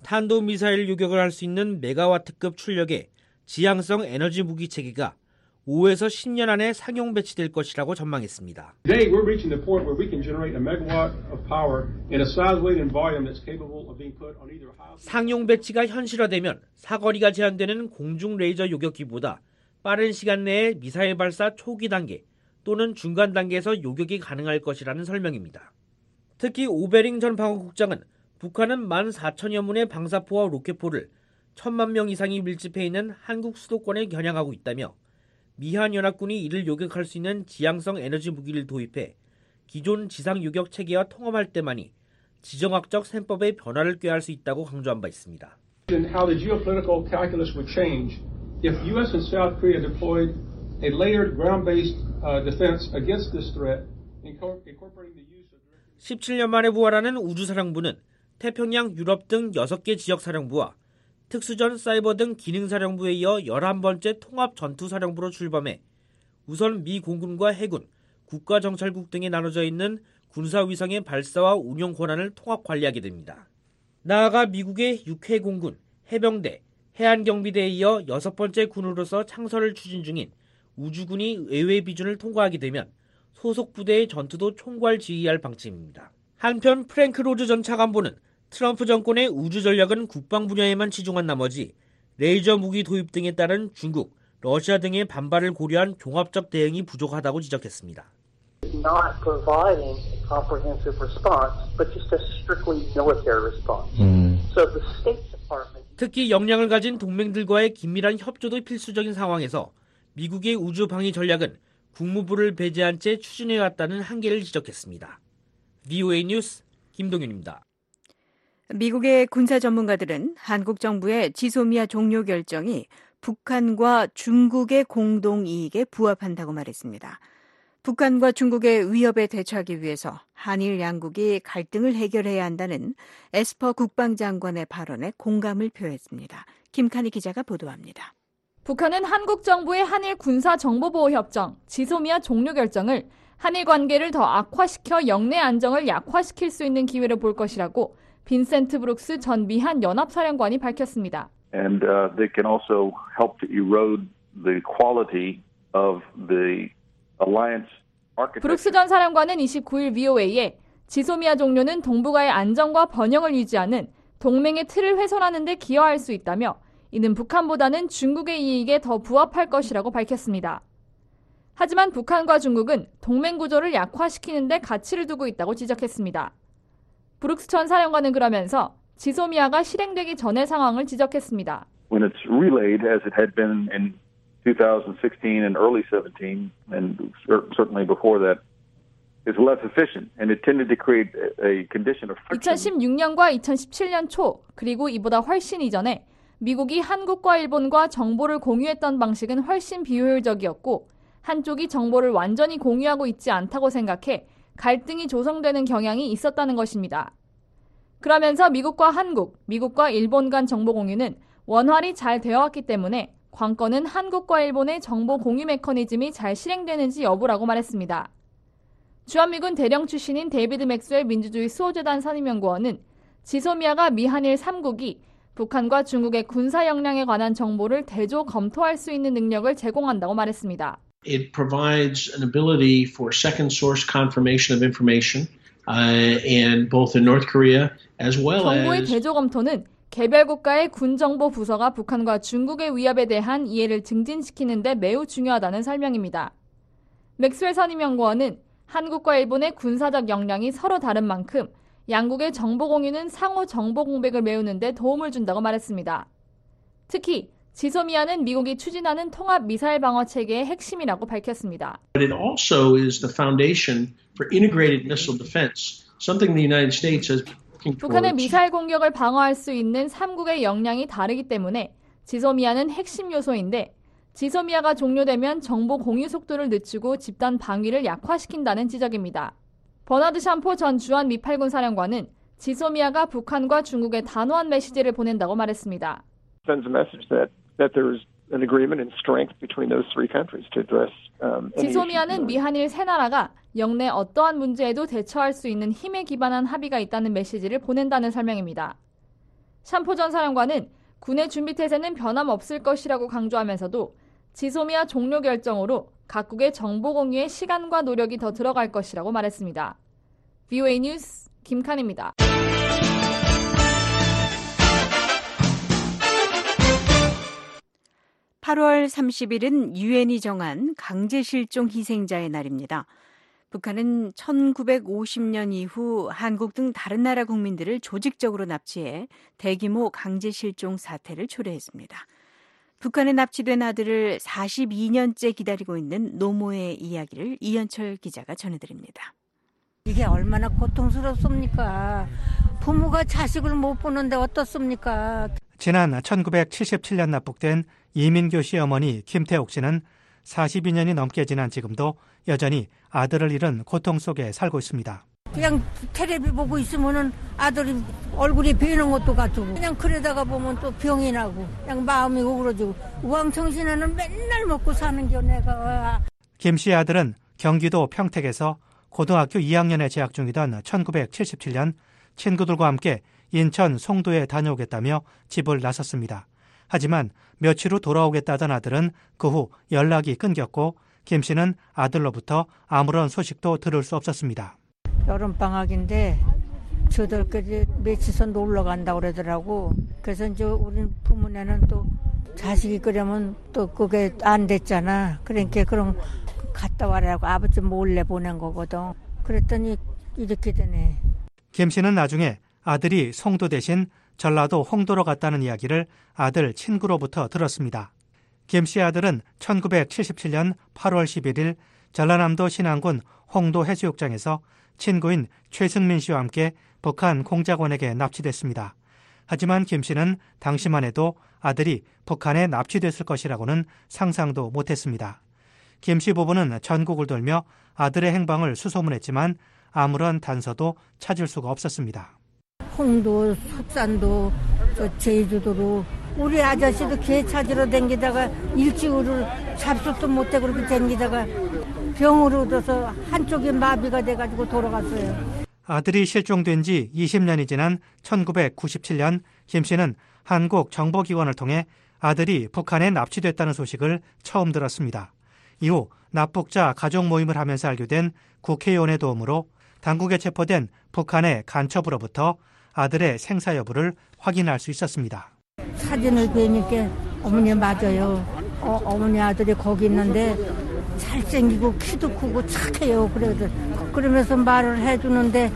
탄도미사일 요격을 할 수 있는 메가와트급 출력의 지향성 에너지 무기 체계가 5에서 10년 안에 상용 배치될 것이라고 전망했습니다. Today we're reaching the point where we can generate a megawatt of power in a size, weight, and volume that's capable of being put on either house. 상용 배치가 현실화되면 사거리가 제한되는 공중 레이저 요격기보다 빠른 시간 내에 미사일 발사 초기 단계 또는 중간 단계에서 요격이 가능할 것이라는 설명입니다. 특히 오베링 전 방어국장은 북한은 14,000여 문의 방사포와 로켓포를 1,000만 명 이상이 밀집해 있는 한국 수도권에 겨냥하고 있다며 미한연합군이 이를 요격할 수 있는 지향성 에너지 무기를 도입해 기존 지상 요격 체계와 통합할 때만이 지정학적 셈법의 변화를 꾀할 수 있다고 강조한 바 있습니다. How the geopolitical calculus would change if U.S. and South Korea deployed a layered ground-based defense against this threat, incorporating the use of 17년 만에 부활하는 우주사령부는 태평양, 유럽 등 6개 지역사령부와 특수전, 사이버 등 기능사령부에 이어 11번째 통합전투사령부로 출범해 우선 미 공군과 해군, 국가정찰국 등에 나눠져 있는 군사위성의 발사와 운용 권한을 통합 관리하게 됩니다. 나아가 미국의 육해공군, 해병대, 해안경비대에 이어 6번째 군으로서 창설을 추진 중인 우주군이 의회 비준을 통과하게 되면 소속 부대의 전투도 총괄 지휘할 방침입니다. 한편 프랭크 로즈 전 차관보는 트럼프 정권의 우주 전략은 국방 분야에만 치중한 나머지 레이저 무기 도입 등에 따른 중국, 러시아 등의 반발을 고려한 종합적 대응이 부족하다고 지적했습니다. Not providing a comprehensive response, but just a strictly military response. So the State Department. 특히 역량을 가진 동맹들과의 긴밀한 협조도 필수적인 상황에서 미국의 우주 방위 전략은 국무부를 배제한 채 추진해왔다는 한계를 지적했습니다. VOA 뉴스 김동윤입니다. 미국의 군사 전문가들은 한국 정부의 지소미아 종료 결정이 북한과 중국의 공동 이익에 부합한다고 말했습니다. 북한과 중국의 위협에 대처하기 위해서 한일 양국이 갈등을 해결해야 한다는 에스퍼 국방장관의 발언에 공감을 표했습니다. 김칸희 기자가 보도합니다. 북한은 한국 정부의 한일 군사정보보호협정, 지소미아 종료 결정을 한일 관계를 더 악화시켜 영내 안정을 약화시킬 수 있는 기회로 볼 것이라고 빈센트 브룩스 전 미한 연합사령관이 밝혔습니다. And they can also help to erode the quality of the alliance architecture. 브룩스 전 사령관은 29일 VOA에 지소미아 종료는 동북아의 안정과 번영을 유지하는 동맹의 틀을 훼손하는 데 기여할 수 있다며 이는 북한보다는 중국의 이익에 더 부합할 것이라고 밝혔습니다. 하지만 북한과 중국은 동맹 구조를 약화시키는 데 가치를 두고 있다고 지적했습니다. 브룩스 전 사령관은 그러면서 지소미아가 실행되기 전의 상황을 지적했습니다. When it's relayed as it had been in 2016 and early 17 and certainly before that is less efficient and it tended to create a condition of friction. 2016년과 2017년 초 그리고 이보다 훨씬 이전에 미국이 한국과 일본과 정보를 공유했던 방식은 훨씬 비효율적이었고 한쪽이 정보를 완전히 공유하고 있지 않다고 생각해 갈등이 조성되는 경향이 있었다는 것입니다. 그러면서 미국과 한국, 미국과 일본 간 정보 공유는 원활히 잘 되어왔기 때문에 관건은 한국과 일본의 정보 공유 메커니즘이 잘 실행되는지 여부라고 말했습니다. 주한미군 대령 출신인 데이비드 맥스웰 민주주의 수호재단 선임연구원은 지소미아가 미한일 3국이 북한과 중국의 군사 역량에 관한 정보를 대조 검토할 수 있는 능력을 제공한다고 말했습니다. It provides an ability for second source confirmation of information and both in North Korea as well as 정보의 대조 검토는 개별 국가의 군정보 부서가 북한과 중국의 위협에 대한 이해를 증진시키는 데 매우 중요하다는 설명입니다. 맥스웰 선임연구원은 한국과 일본의 군사적 역량이 서로 다른 만큼 양국의 정보 공유는 상호 정보 공백을 메우는 데 도움을 준다고 말했습니다. 특히 지소미아는 미국이 추진하는 통합 미사일 방어 체계의 핵심이라고 밝혔습니다. But it also is the foundation for integrated missile defense, something the United States has 북한의 미사일 공격을 방어할 수 있는 3국의 역량이 다르기 때문에 지소미아는 핵심 요소인데 지소미아가 종료되면 정보 공유 속도를 늦추고 집단 방위를 약화시킨다는 지적입니다. 버나드 샴포 전 주한 미8군 사령관은 지소미아가 북한과 중국에 단호한 메시지를 보낸다고 말했습니다. Sends a message that there is an agreement and strength between those three countries to address 지소미아는 미한일 세 나라가 영내 어떠한 문제에도 대처할 수 있는 힘에 기반한 합의가 있다는 메시지를 보낸다는 설명입니다. 샴포 전 사령관은 군의 준비태세는 변함없을 것이라고 강조하면서도 지소미아 종료 결정으로 각국의 정보 공유에 시간과 노력이 더 들어갈 것이라고 말했습니다. VOA 뉴스 김칸입니다. (8월 30일은) 유엔이 정한 강제실종 희생자의 날입니다. 북한은 1950년 이후 한국 등 다른 나라 국민들을 조직적으로 납치해 대규모 강제실종 사태를 초래했습니다. 북한에 납치된 아들을 42년째 기다리고 있는 노모의 이야기를 이현철 기자가 전해드립니다. 이게 얼마나 고통스럽습니까? 부모가 자식을 못 보는데 어떻습니까? 지난 1977년 납북된 이민교 씨 어머니 김태옥 씨는 42년이 넘게 지난 지금도 여전히 아들을 잃은 고통 속에 살고 있습니다. 그냥 텔레비 보고 있으면은 아들이 얼굴이 비는 것도 같고 그냥 그러다가 보면 또 병이 나고 그냥 마음이 우울해지고 우왕청신에는 맨날 먹고 사는겨 내가. 김 씨의 아들은 경기도 평택에서 고등학교 2학년에 재학 중이던 1977년 친구들과 함께 인천 송도에 다녀오겠다며 집을 나섰습니다. 하지만 며칠 후 돌아오겠다던 아들은 그 후 연락이 끊겼고 김 씨는 아들로부터 아무런 소식도 들을 수 없었습니다. 여름방학인데 저들끼리 며칠서 놀러 간다고 그러더라고. 그래서 이제 우리 부모네는 또 자식이 그러면 또 그게 안 됐잖아. 그러니까 그럼 갔다 와라고 아버지 몰래 보낸 거거든. 그랬더니 이렇게 되네. 김 씨는 나중에 아들이 송도 대신 전라도 홍도로 갔다는 이야기를 아들 친구로부터 들었습니다. 김 씨의 아들은 1977년 8월 11일 전라남도 신안군 홍도 해수욕장에서 친구인 최승민 씨와 함께 북한 공작원에게 납치됐습니다. 하지만 김 씨는 당시만 해도 아들이 북한에 납치됐을 것이라고는 상상도 못했습니다. 김 씨 부부는 전국을 돌며 아들의 행방을 수소문했지만 아무런 단서도 찾을 수가 없었습니다. 홍도, 석산도, 제주도로 우리 아저씨도 개 찾으러 댕기다가 일주일을 잡수도 못해 그렇게 댕기다가 병으로 들어서 한쪽이 마비가 돼가지고 돌아갔어요. 아들이 실종된 지 20년이 지난 1997년 김 씨는 한국 정보기관을 통해 아들이 북한에 납치됐다는 소식을 처음 들었습니다. 이후 납북자 가족 모임을 하면서 알게 된 국회의원의 도움으로 당국에 체포된 북한의 간첩으로부터 아들의 생사 여부를 확인할 수 있었습니다. 사진을 보니까 어머니 맞아요. 어머니 아들이 거기 있는데 잘생기고 키도 크고 착해요. 그러면서 말을 해주는데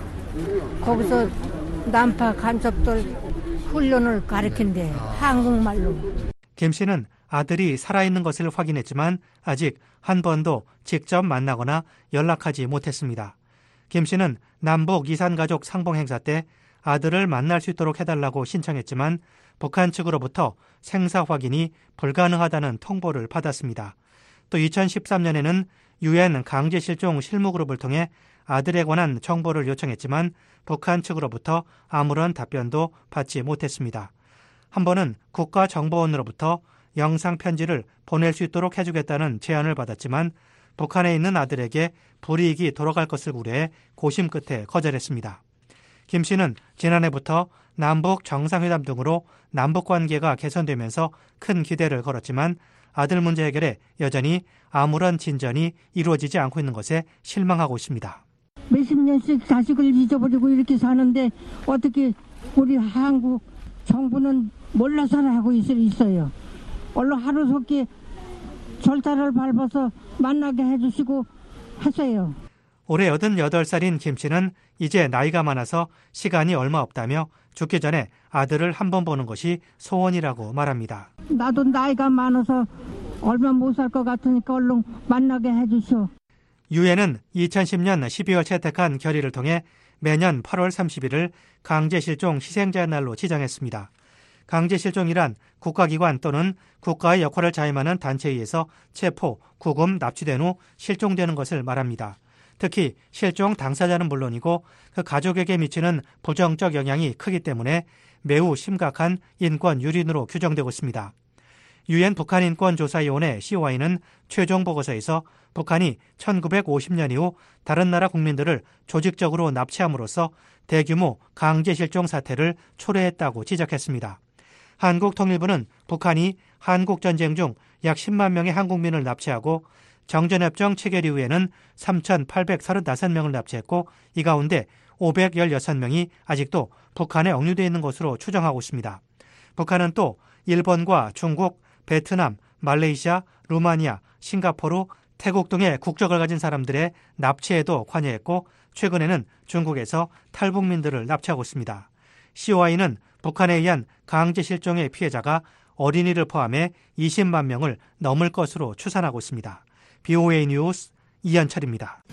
거기서 난파 간첩들 훈련을 가르친대요. 한국말로. 김 씨는 아들이 살아있는 것을 확인했지만 아직 한 번도 직접 만나거나 연락하지 못했습니다. 김 씨는 남북 이산가족 상봉 행사 때 아들을 만날 수 있도록 해달라고 신청했지만 북한 측으로부터 생사 확인이 불가능하다는 통보를 받았습니다. 또 2013년에는 UN 강제실종 실무그룹을 통해 아들에 관한 정보를 요청했지만 북한 측으로부터 아무런 답변도 받지 못했습니다. 한 번은 국가정보원으로부터 영상편지를 보낼 수 있도록 해주겠다는 제안을 받았지만 북한에 있는 아들에게 불이익이 돌아갈 것을 우려해 고심 끝에 거절했습니다. 김 씨는 지난해부터 남북 정상회담 등으로 남북관계가 개선되면서 큰 기대를 걸었지만 아들 문제 해결에 여전히 아무런 진전이 이루어지지 않고 있는 것에 실망하고 있습니다. 몇십 년씩 자식을 잊어버리고 이렇게 사는데 어떻게 우리 한국 정부는 몰라서는 하고 있어요. 얼른 하루속히 절차를 밟아서 만나게 해주시고 하세요. 올해 88살인 김 씨는 이제 나이가 많아서 시간이 얼마 없다며 죽기 전에 아들을 한번 보는 것이 소원이라고 말합니다. 나도 나이가 많아서 얼마 못 살 것 같으니까 얼른 만나게 해주시오. 유엔은 2010년 12월 채택한 결의를 통해 매년 8월 30일을 강제실종 희생자의 날로 지정했습니다. 강제실종이란 국가기관 또는 국가의 역할을 자임하는 단체에 의해서 체포, 구금, 납치된 후 실종되는 것을 말합니다. 특히 실종 당사자는 물론이고 그 가족에게 미치는 부정적 영향이 크기 때문에 매우 심각한 인권 유린으로 규정되고 있습니다. 유엔 북한인권조사위원회 COI는 최종 보고서에서 북한이 1950년 이후 다른 나라 국민들을 조직적으로 납치함으로써 대규모 강제실종 사태를 초래했다고 지적했습니다. 한국통일부는 북한이 한국전쟁 중 약 10만 명의 한국민을 납치하고 정전협정 체결 이후에는 3,835명을 납치했고 이 가운데 516명이 아직도 북한에 억류되어 있는 것으로 추정하고 있습니다. 북한은 또 일본과 중국, 베트남, 말레이시아, 루마니아, 싱가포르, 태국 등의 국적을 가진 사람들의 납치에도 관여했고 최근에는 중국에서 탈북민들을 납치하고 있습니다. COI는 북한에 의한 강제실종의 피해자가 어린이를 포함해 20만 명을 넘을 것으로 추산하고 있습니다. BOA 뉴스 이현철입니다.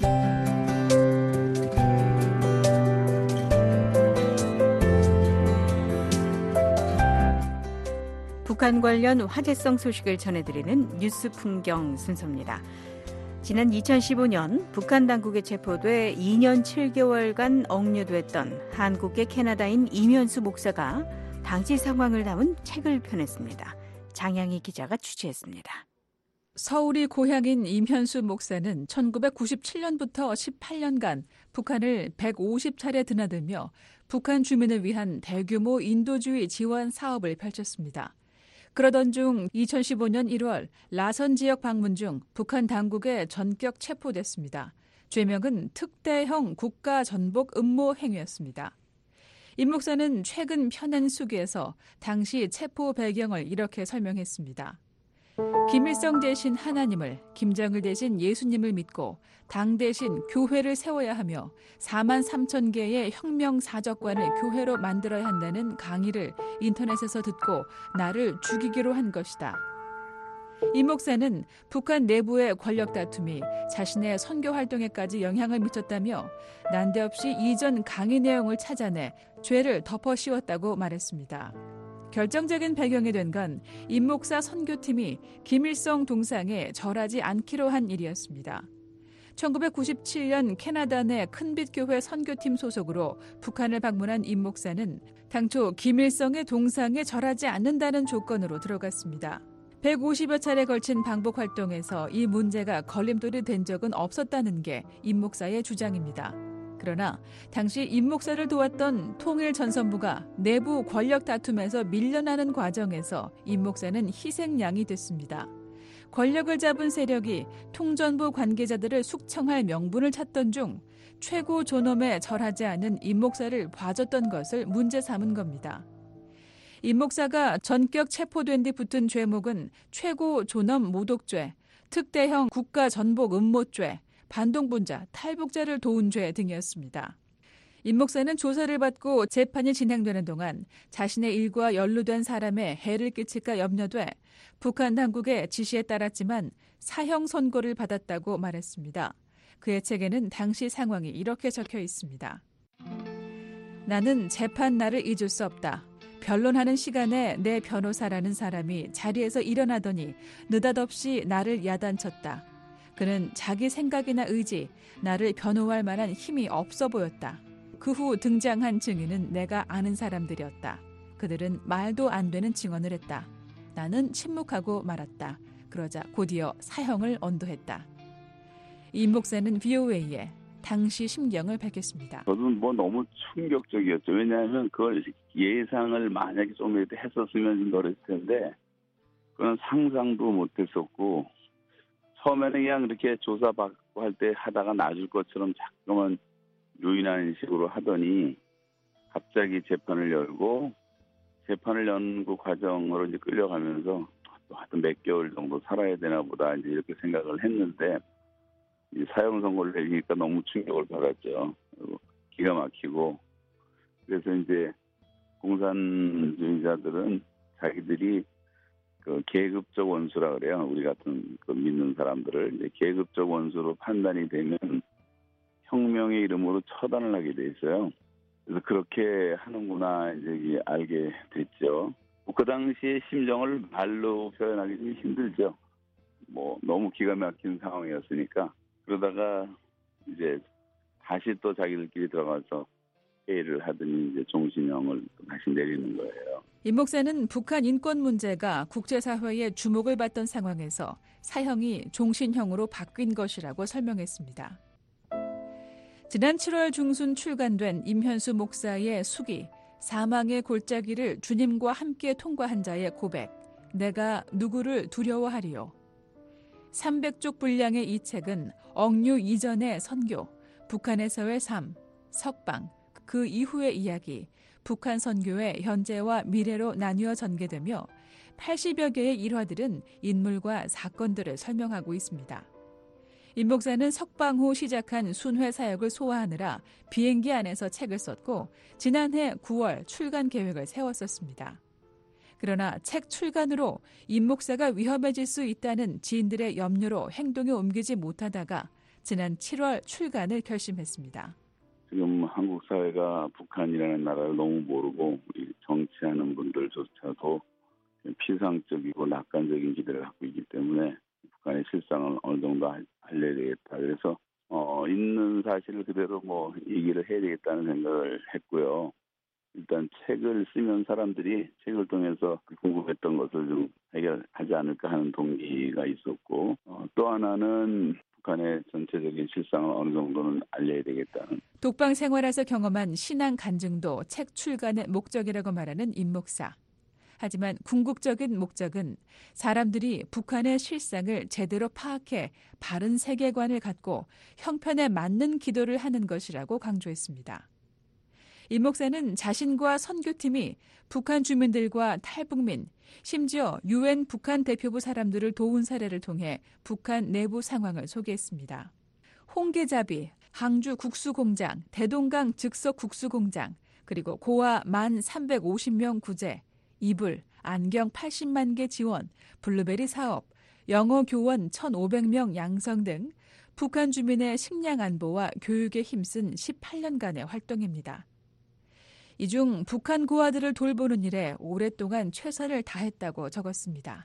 북한 관련 화제성 소식을 전해드리는 뉴스 풍경 순서입니다. 지난 2015년 북한 당국에 체포돼 2년 7개월간 억류됐던 한국계 캐나다인 이면수 목사가 당시 상황을 담은 책을 펴냈습니다. 장양희 기자가 취재했습니다. 서울이 고향인 임현수 목사는 1997년부터 18년간 북한을 150차례 드나들며 북한 주민을 위한 대규모 인도주의 지원 사업을 펼쳤습니다. 그러던 중 2015년 1월 라선 지역 방문 중 북한 당국에 전격 체포됐습니다. 죄명은 특대형 국가전복 음모 행위였습니다. 임 목사는 최근 펴낸 수기에서 당시 체포 배경을 이렇게 설명했습니다. 김일성 대신 하나님을, 김정일 대신 예수님을 믿고 당 대신 교회를 세워야 하며 4만 3천 개의 혁명 사적관을 교회로 만들어야 한다는 강의를 인터넷에서 듣고 나를 죽이기로 한 것이다. 이 목사는 북한 내부의 권력 다툼이 자신의 선교 활동에까지 영향을 미쳤다며 난데없이 이전 강의 내용을 찾아내 죄를 덮어 씌웠다고 말했습니다. 결정적인 배경이 된 건 임 목사 선교팀이 김일성 동상에 절하지 않기로 한 일이었습니다. 1997년 캐나다 내 큰빛교회 선교팀 소속으로 북한을 방문한 임 목사는 당초 김일성의 동상에 절하지 않는다는 조건으로 들어갔습니다. 150여 차례 걸친 방북 활동에서 이 문제가 걸림돌이 된 적은 없었다는 게 임 목사의 주장입니다. 그러나 당시 임 목사를 도왔던 통일전선부가 내부 권력 다툼에서 밀려나는 과정에서 임 목사는 희생양이 됐습니다. 권력을 잡은 세력이 통전부 관계자들을 숙청할 명분을 찾던 중 최고 존엄에 절하지 않은 임 목사를 봐줬던 것을 문제 삼은 겁니다. 임 목사가 전격 체포된 뒤 붙은 죄목은 최고 존엄 모독죄, 특대형 국가전복 음모죄, 반동분자, 탈북자를 도운 죄 등이었습니다. 임 목사는 조사를 받고 재판이 진행되는 동안 자신의 일과 연루된 사람에 해를 끼칠까 염려돼 북한 당국의 지시에 따랐지만 사형 선고를 받았다고 말했습니다. 그의 책에는 당시 상황이 이렇게 적혀 있습니다. 나는 재판 날을 잊을 수 없다. 변론하는 시간에 내 변호사라는 사람이 자리에서 일어나더니 느닷없이 나를 야단쳤다. 그는 자기 생각이나 의지, 나를 변호할 만한 힘이 없어 보였다. 그 후 등장한 증인은 내가 아는 사람들이었다. 그들은 말도 안 되는 증언을 했다. 나는 침묵하고 말았다. 그러자 곧이어 사형을 언도했다. 임 목사는 VOA에 당시 심경을 밝혔습니다. 저도 너무 충격적이었죠. 왜냐하면 그걸 예상을 만약에 좀 했었으면 그랬을 텐데 그건 상상도 못했었고 처음에는 그냥 이렇게 조사받고 할 때 하다가 놔줄 것처럼 자꾸만 요인하는 식으로 하더니 갑자기 재판을 열고 재판을 연 그 과정으로 이제 끌려가면서 또 하여튼 몇 개월 정도 살아야 되나 보다 이제 이렇게 생각을 했는데 이 사형 선고를 내리니까 너무 충격을 받았죠. 그리고 기가 막히고 그래서 이제 공산주의자들은 자기들이 그 계급적 원수라 그래요. 우리 같은 그 믿는 사람들을 이제 계급적 원수로 판단이 되면 혁명의 이름으로 처단을 하게 돼 있어요. 그래서 그렇게 하는구나 이제 알게 됐죠. 그 당시의 심정을 말로 표현하기 좀 힘들죠. 너무 기가 막힌 상황이었으니까 그러다가 이제 다시 또 자기들끼리 들어가서 회의를 하더니 이제 종신형을 다시 내리는 거예요. 임 목사는 북한 인권 문제가 국제사회의 주목을 받던 상황에서 사형이 종신형으로 바뀐 것이라고 설명했습니다. 지난 7월 중순 출간된 임현수 목사의 수기, 사망의 골짜기를 주님과 함께 통과한 자의 고백, 내가 누구를 두려워하리요. 300쪽 분량의 이 책은 억류 이전의 선교, 북한에서의 삶, 석방, 그 이후의 이야기, 북한 선교의 현재와 미래로 나뉘어 전개되며 80여 개의 일화들은 인물과 사건들을 설명하고 있습니다. 임 목사는 석방 후 시작한 순회 사역을 소화하느라 비행기 안에서 책을 썼고 지난해 9월 출간 계획을 세웠었습니다. 그러나 책 출간으로 임 목사가 위험해질 수 있다는 지인들의 염려로 행동에 옮기지 못하다가 지난 7월 출간을 결심했습니다. 지금 한국 사회가 북한이라는 나라를 너무 모르고 정치하는 분들조차도 피상적이고 낙관적인 기대를 갖고 있기 때문에 북한의 실상을 어느 정도 알려야 되겠다. 그래서 있는 사실을 그대로 얘기를 해야 되겠다는 생각을 했고요. 일단 책을 쓰면 사람들이 책을 통해서 궁금했던 것을 좀 해결하지 않을까 하는 동기가 있었고 또 하나는 북한의 전체적인 실상을 어느 정도는 알려야 되겠다는. 독방 생활에서 경험한 신앙 간증도 책 출간의 목적이라고 말하는 임 목사. 하지만 궁극적인 목적은 사람들이 북한의 실상을 제대로 파악해 바른 세계관을 갖고 형편에 맞는 기도를 하는 것이라고 강조했습니다. 임 목사는 자신과 선교팀이 북한 주민들과 탈북민, 심지어 UN 북한 대표부 사람들을 도운 사례를 통해 북한 내부 상황을 소개했습니다. 홍게잡이, 항주 국수공장, 대동강 즉석 국수공장, 그리고 고아 만 350명 구제, 이불, 안경 80만 개 지원, 블루베리 사업, 영어 교원 1,500명 양성 등 북한 주민의 식량 안보와 교육에 힘쓴 18년간의 활동입니다. 이 중 북한 고아들을 돌보는 일에 오랫동안 최선을 다했다고 적었습니다.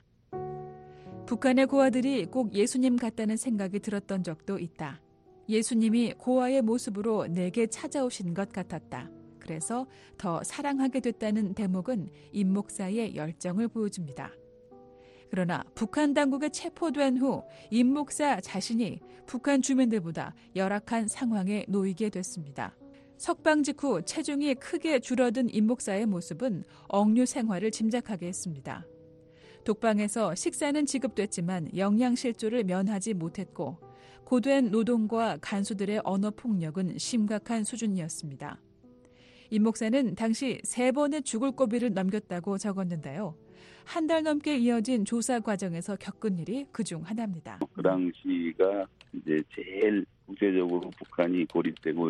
북한의 고아들이 꼭 예수님 같다는 생각이 들었던 적도 있다. 예수님이 고아의 모습으로 내게 찾아오신 것 같았다. 그래서 더 사랑하게 됐다는 대목은 임 목사의 열정을 보여줍니다. 그러나 북한 당국에 체포된 후 임 목사 자신이 북한 주민들보다 열악한 상황에 놓이게 됐습니다. 석방 직후 체중이 크게 줄어든 임 목사의 모습은 억류 생활을 짐작하게 했습니다. 독방에서 식사는 지급됐지만 영양실조를 면하지 못했고 고된 노동과 간수들의 언어폭력은 심각한 수준이었습니다. 임 목사는 당시 3번의 죽을 고비를 넘겼다고 적었는데요. 한 달 넘게 이어진 조사 과정에서 겪은 일이 그중 하나입니다. 그 당시가 이제 제일 국제적으로 북한이 고립되고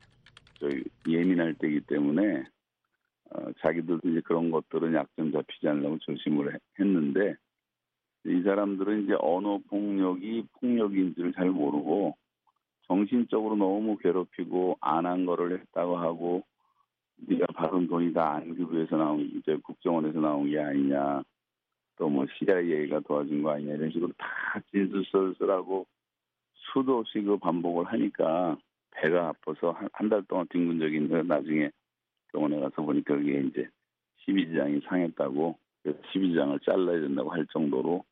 예민할 때이기 때문에 자기들도 이제 그런 것들은 약점 잡히지 않으려고 조심을 했는데 이 사람들은 이제 언어 폭력이 폭력인지를 잘 모르고 정신적으로 너무 괴롭히고 안 한 거를 했다고 하고 네가 받은 돈이 다 안기부에서 나온 이제 국정원에서 나온 게 아니냐 또 뭐 CIA가 도와준 거 아니냐 이런 식으로 다 진술설설하고 수도 없이 그 반복을 하니까 배가 아파서 한 달 동안 빈곤적인 거 나중에 병원에 가서 보니까 그게 이제 12지장이 상했다고 그래서 12지장을 잘라야 된다고 할 정도로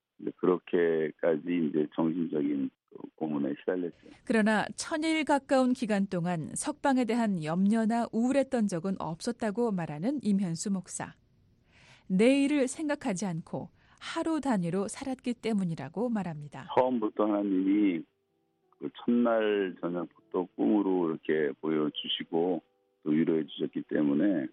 그렇게까지 이제 정신적인 고문에 시달렸죠. 그러나 1000일 가까운 기간 동안 석방에 대한 염려나 우울했던 적은 없었다고 말하는 임현수 목사. 내일을 생각하지 않고 하루 단위로 살았기 때문이라고 말합니다. 처음부터 하나님이 그 첫날 저녁부터 꿈으로 이렇게 보여주시고 또 위로해 주셨기 때문에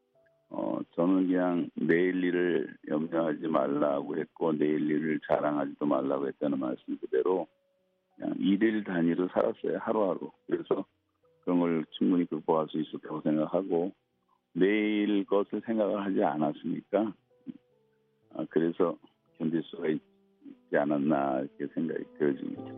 저는 그냥 내일 일을 염려하지 말라고 했고 내일 일을 자랑하지도 말라고 했다는 말씀 그대로 그냥 일일 단위로 살았어요. 하루하루. 그래서 그런 걸 충분히 극복할 수 있었다고 생각하고 내일 것을 생각을 하지 않았으니까 그래서 견딜 수가 있지 않았나 이렇게 생각이 되어집니다.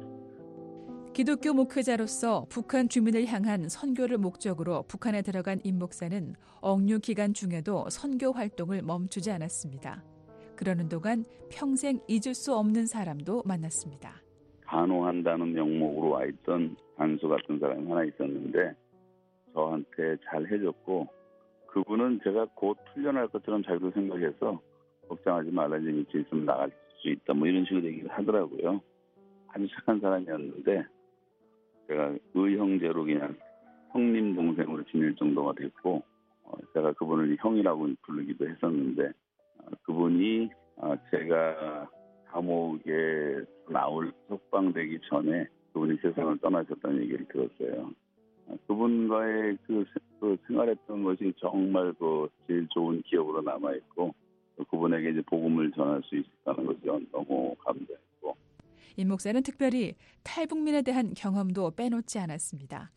기독교 목회자로서 북한 주민을 향한 선교를 목적으로 북한에 들어간 임 목사는 억류 기간 중에도 선교 활동을 멈추지 않았습니다. 그러는 동안 평생 잊을 수 없는 사람도 만났습니다. 간호한다는 명목으로 와 있던 단수 같은 사람이 하나 있었는데 저한테 잘 해줬고 그분은 제가 곧 풀려날 것처럼 자기도 생각해서 걱정하지 말라 이제 밑에 있으면 나갈 수 있다 뭐 이런 식으로 얘기를 하더라고요. 아주 착한 사람이었는데 제가 의형제로 그냥 형님 동생으로 지낼 정도가 됐고 제가 그분을 형이라고 부르기도 했었는데 그분이 제가 감옥에 나올 석방되기 전에 그분이 세상을 떠나셨다는 얘기를 들었어요. 그분과의 그 생활했던 것이 정말 제일 좋은 기억으로 남아있고 그분에게 이제 복음을 전할 수 있었다는 것이 너무 감사했고 임 목사는 특별히 탈북민에 대한 경험도 빼놓지 않았습니다.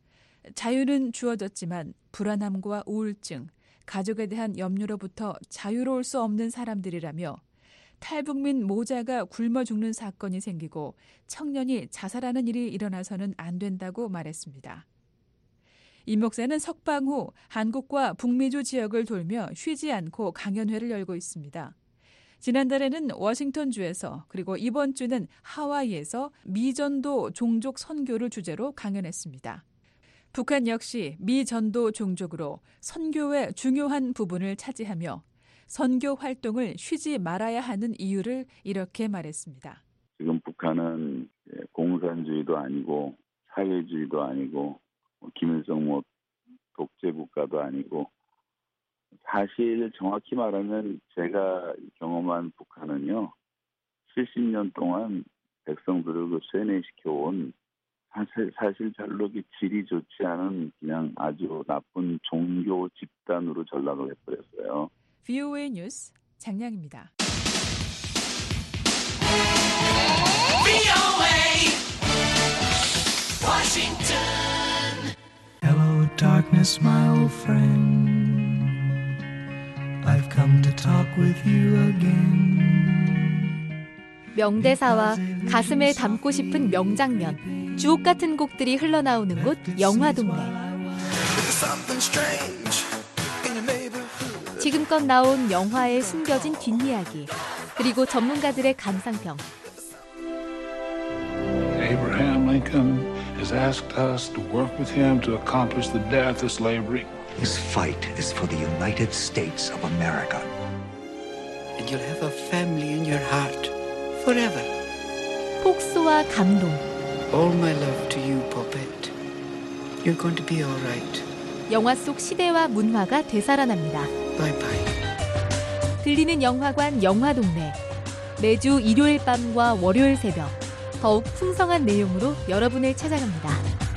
자유는 주어졌지만 불안함과 우울증, 가족에 대한 염려로부터 자유로울 수 없는 사람들이라며 탈북민 모자가 굶어 죽는 사건이 생기고 청년이 자살하는 일이 일어나서는 안 된다고 말했습니다. 임 목사는 석방 후 한국과 북미주 지역을 돌며 쉬지 않고 강연회를 열고 있습니다. 지난달에는 워싱턴주에서 그리고 이번 주는 하와이에서 미전도 종족 선교를 주제로 강연했습니다. 북한 역시 미전도 종족으로 선교의 중요한 부분을 차지하며 선교 활동을 쉬지 말아야 하는 이유를 이렇게 말했습니다. 지금 북한은 공산주의도 아니고 사회주의도 아니고 김일성 독재 국가도 아니고 사실 정확히 말하면 제가 경험한 북한은요 70년 동안 백성들을 세뇌시켜온 사실 별로 질이 좋지 않은 그냥 아주 나쁜 종교 집단으로 전락을 해버렸어요. VOA 뉴스 장량입니다. Hello, darkness, my old friend. I've come to talk with you again. 명대사와 가슴에 담고 싶은 명장면, 주옥 같은 곡들이 흘러나오는 곳 영화동네. Something strange 지금껏 나온 영화에 숨겨진 뒷이야기, 그리고 전문가들의 감상평. Abraham Lincoln has asked us to work with him to accomplish the death of slavery. This fight is for the United States of America. And you'll have a family in your heart forever. 폭소와 감동. All my love to you, Puppet. You're going to be all right. 영화 속 시대와 문화가 되살아납니다. Bye bye. 들리는 영화관 영화동네. 매주 일요일 밤과 월요일 새벽. 더욱 풍성한 내용으로 여러분을 찾아갑니다.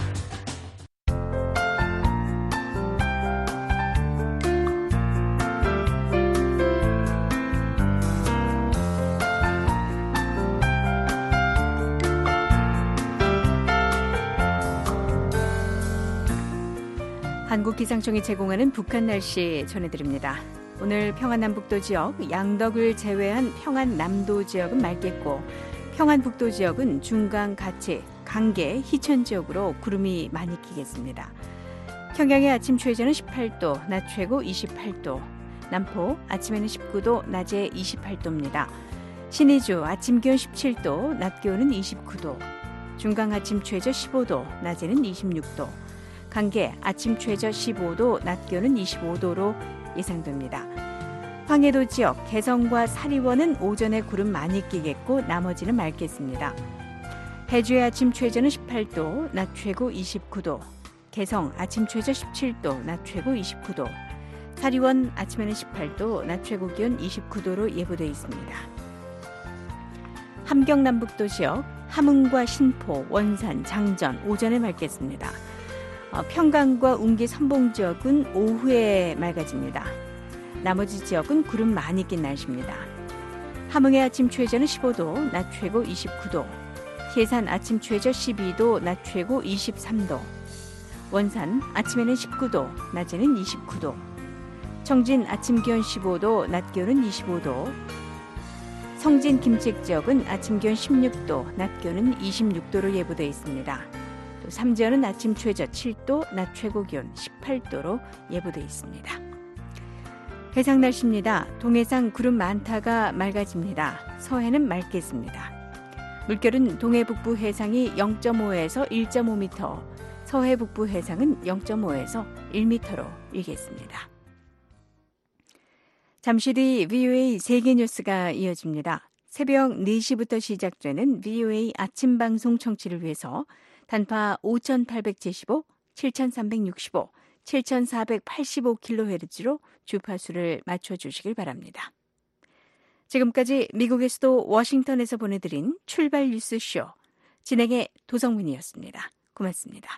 한국기상청이 제공하는 북한 날씨 전해드립니다. 오늘 평안남북도 지역, 양덕을 제외한 평안남도 지역은 맑겠고 평안북도 지역은 중강, 가치, 강계, 희천 지역으로 구름이 많이 끼겠습니다. 평양의 아침 최저는 18도, 낮 최고 28도, 남포 아침에는 19도, 낮에 28도입니다. 신의주 아침 기온 17도, 낮 기온은 29도, 중강 아침 최저 15도, 낮에는 26도, 강계 아침 최저 15도, 낮 기온은 25도로 예상됩니다. 황해도 지역, 개성과 사리원은 오전에 구름 많이 끼겠고 나머지는 맑겠습니다. 해주의 아침 최저는 18도, 낮 최고 29도, 개성 아침 최저 17도, 낮 최고 29도, 사리원 아침에는 18도, 낮 최고 기온 29도로 예보되어 있습니다. 함경남북도 지역, 함흥과 신포, 원산, 장전 오전에 맑겠습니다. 평강과 운기 선봉 지역은 오후에 맑아집니다. 나머지 지역은 구름 많이 낀 날씨입니다. 함흥의 아침 최저는 15도, 낮 최고 29도, 계산 아침 최저 12도, 낮 최고 23도, 원산 아침에는 19도, 낮에는 29도, 청진 아침 기온 15도, 낮 기온은 25도, 성진 김책 지역은 아침 기온 16도, 낮 기온은 26도로 예보되어 있습니다. 또 삼지연은 아침 최저 7도, 낮 최고 기온 18도로 예보되어 있습니다. 해상 날씨입니다. 동해상 구름 많다가 맑아집니다. 서해는 맑겠습니다. 물결은 동해 북부 해상이 0.5에서 1.5m, 서해 북부 해상은 0.5에서 1m로 일겠습니다. 잠시 뒤 VOA 세계뉴스가 이어집니다. 새벽 4시부터 시작되는 VOA 아침 방송 청취를 위해서 단파 5875, 7365, 7485kHz로 주파수를 맞춰주시길 바랍니다. 지금까지 미국의 수도 워싱턴에서 보내드린 출발 뉴스쇼, 진행의 도성문이었습니다. 고맙습니다.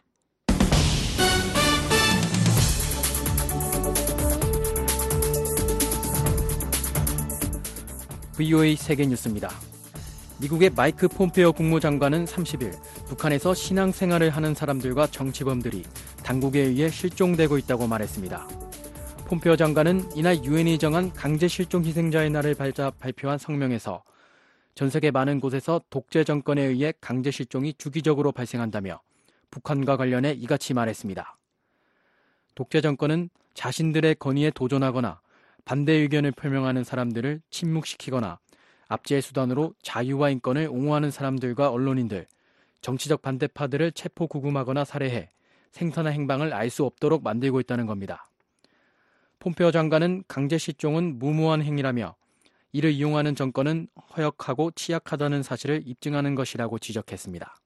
VOA 세계뉴스입니다. 미국의 마이크 폼페오 국무장관은 30일 북한에서 신앙생활을 하는 사람들과 정치범들이 당국에 의해 실종되고 있다고 말했습니다. 폼페오 장관은 이날 유엔이 정한 강제 실종 희생자의 날을 발표한 성명에서 전 세계 많은 곳에서 독재 정권에 의해 강제 실종이 주기적으로 발생한다며 북한과 관련해 이같이 말했습니다. 독재 정권은 자신들의 권위에 도전하거나 반대 의견을 표명하는 사람들을 침묵시키거나 압제의 수단으로 자유와 인권을 옹호하는 사람들과 언론인들, 정치적 반대파들을 체포 구금하거나 살해해 생사나 행방을 알 수 없도록 만들고 있다는 겁니다. 폼페오 장관은 강제 실종은 무모한 행위라며 이를 이용하는 정권은 허역하고 취약하다는 사실을 입증하는 것이라고 지적했습니다.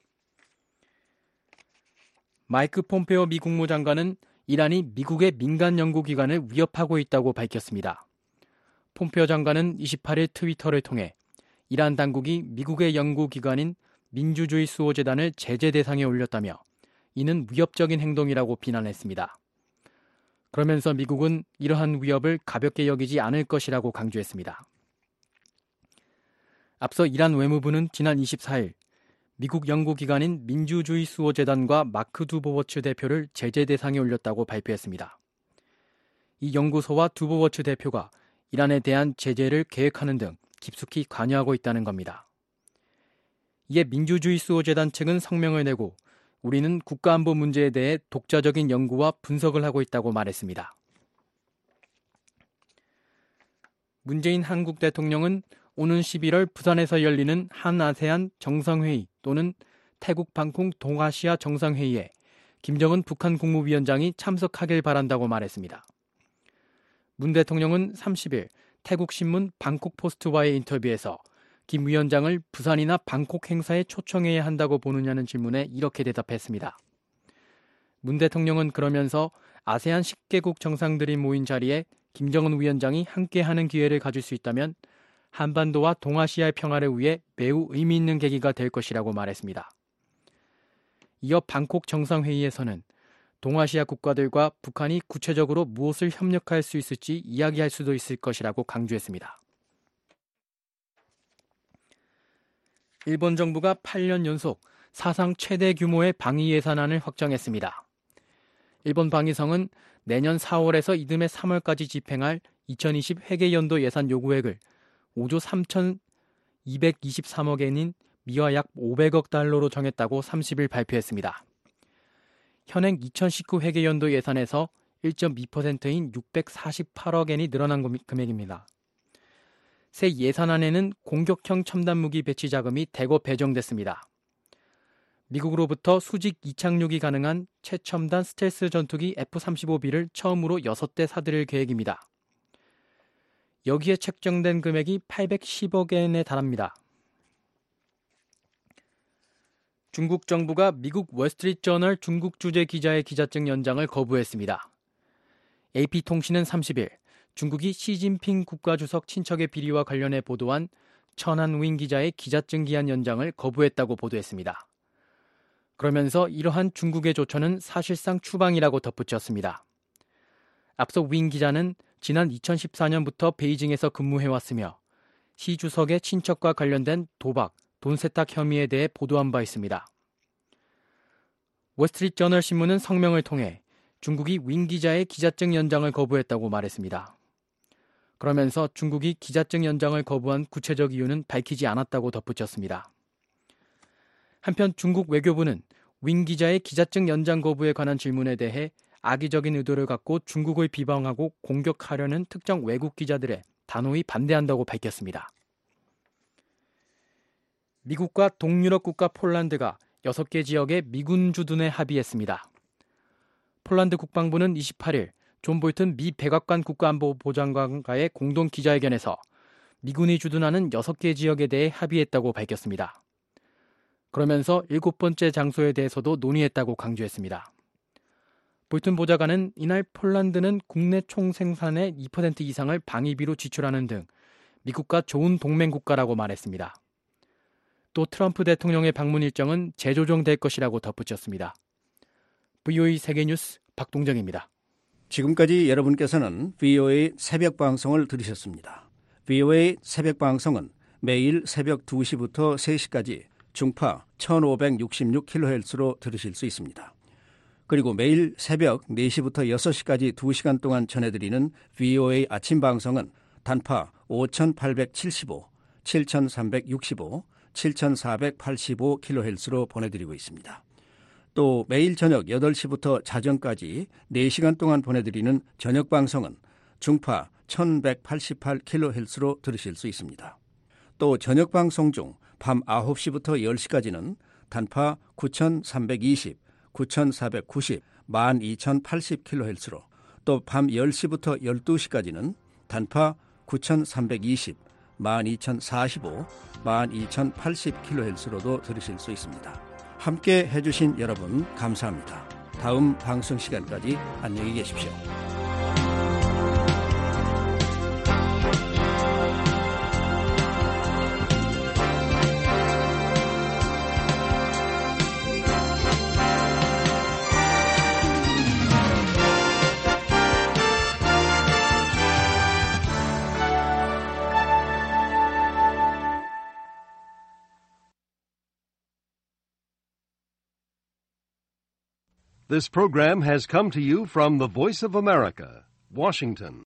마이크 폼페오 미 국무장관은 이란이 미국의 민간 연구기관을 위협하고 있다고 밝혔습니다. 폼페오 장관은 28일 트위터를 통해 이란 당국이 미국의 연구기관인 민주주의 수호재단을 제재 대상에 올렸다며 이는 위협적인 행동이라고 비난했습니다. 그러면서 미국은 이러한 위협을 가볍게 여기지 않을 것이라고 강조했습니다. 앞서 이란 외무부는 지난 24일 미국 연구기관인 민주주의 수호재단과 마크 두보워츠 대표를 제재 대상에 올렸다고 발표했습니다. 이 연구소와 두보워츠 대표가 이란에 대한 제재를 계획하는 등 깊숙이 관여하고 있다는 겁니다. 이에 민주주의 수호재단 측은 성명을 내고 우리는 국가안보 문제에 대해 독자적인 연구와 분석을 하고 있다고 말했습니다. 문재인 한국 대통령은 오는 11월 부산에서 열리는 한아세안 정상회의 또는 태국 방콕 동아시아 정상회의에 김정은 북한 국무위원장이 참석하길 바란다고 말했습니다. 문 대통령은 30일 태국 신문 방콕 포스트와의 인터뷰에서 김 위원장을 부산이나 방콕 행사에 초청해야 한다고 보느냐는 질문에 이렇게 대답했습니다. 문 대통령은 그러면서 아세안 10개국 정상들이 모인 자리에 김정은 위원장이 함께하는 기회를 가질 수 있다면 한반도와 동아시아의 평화를 위해 매우 의미 있는 계기가 될 것이라고 말했습니다. 이어 방콕 정상회의에서는 동아시아 국가들과 북한이 구체적으로 무엇을 협력할 수 있을지 이야기할 수도 있을 것이라고 강조했습니다. 일본 정부가 8년 연속 사상 최대 규모의 방위 예산안을 확정했습니다. 일본 방위성은 내년 4월에서 이듬해 3월까지 집행할 2020 회계연도 예산 요구액을 5조 3,223억 엔인 미화 약 500억 달러로 정했다고 30일 발표했습니다. 현행 2019 회계연도 예산에서 1.2%인 648억 엔이 늘어난 금액입니다. 새 예산안에는 공격형 첨단무기 배치 자금이 대거 배정됐습니다. 미국으로부터 수직 이착륙이 가능한 최첨단 스텔스 전투기 F-35B를 처음으로 6대 사들일 계획입니다. 여기에 책정된 금액이 810억 엔에 달합니다. 중국 정부가 미국 월스트리트저널 중국 주재 기자의 기자증 연장을 거부했습니다. AP통신은 30일 중국이 시진핑 국가주석 친척의 비리와 관련해 보도한 천한윈 기자의 기자증 기한 연장을 거부했다고 보도했습니다. 그러면서 이러한 중국의 조처는 사실상 추방이라고 덧붙였습니다. 앞서 윈 기자는 지난 2014년부터 베이징에서 근무해왔으며 시 주석의 친척과 관련된 도박, 돈 세탁 혐의에 대해 보도한 바 있습니다. 월스트리트저널 신문은 성명을 통해 중국이 윈 기자의 기자증 연장을 거부했다고 말했습니다. 그러면서 중국이 기자증 연장을 거부한 구체적 이유는 밝히지 않았다고 덧붙였습니다. 한편 중국 외교부는 윈 기자의 기자증 연장 거부에 관한 질문에 대해 악의적인 의도를 갖고 중국을 비방하고 공격하려는 특정 외국 기자들에 단호히 반대한다고 밝혔습니다. 미국과 동유럽 국가 폴란드가 6개 지역에 미군 주둔에 합의했습니다. 폴란드 국방부는 28일 존 볼튼 미 백악관 국가안보보장관과의 공동 기자회견에서 미군이 주둔하는 6개 지역에 대해 합의했다고 밝혔습니다. 그러면서 7번째 장소에 대해서도 논의했다고 강조했습니다. 볼튼 보좌관은 이날 폴란드는 국내 총생산의 2% 이상을 방위비로 지출하는 등 미국과 좋은 동맹 국가라고 말했습니다. 또 트럼프 대통령의 방문 일정은 재조정될 것이라고 덧붙였습니다. VOA 세계뉴스 박동정입니다. 지금까지 여러분께서는 VOA 새벽 방송을 들으셨습니다. VOA 새벽 방송은 매일 새벽 2시부터 3시까지 중파 1566kHz로 들으실 수 있습니다. 그리고 매일 새벽 4시부터 6시까지 2시간 동안 전해드리는 VOA 아침 방송은 단파 5875, 7365, 7485kHz로 보내드리고 있습니다. 또 매일 저녁 8시부터 자정까지 4시간 동안 보내드리는 저녁 방송은 중파 1188kHz로 들으실 수 있습니다. 또 저녁 방송 중 밤 9시부터 10시까지는 단파 9320, 9490, 12080kHz로 또 밤 10시부터 12시까지는 단파 9320, 12045, 12080kHz로도 들으실 수 있습니다. 함께 해주신 여러분 감사합니다. 다음 방송 시간까지 안녕히 계십시오. This program has come to you from the Voice of America, Washington.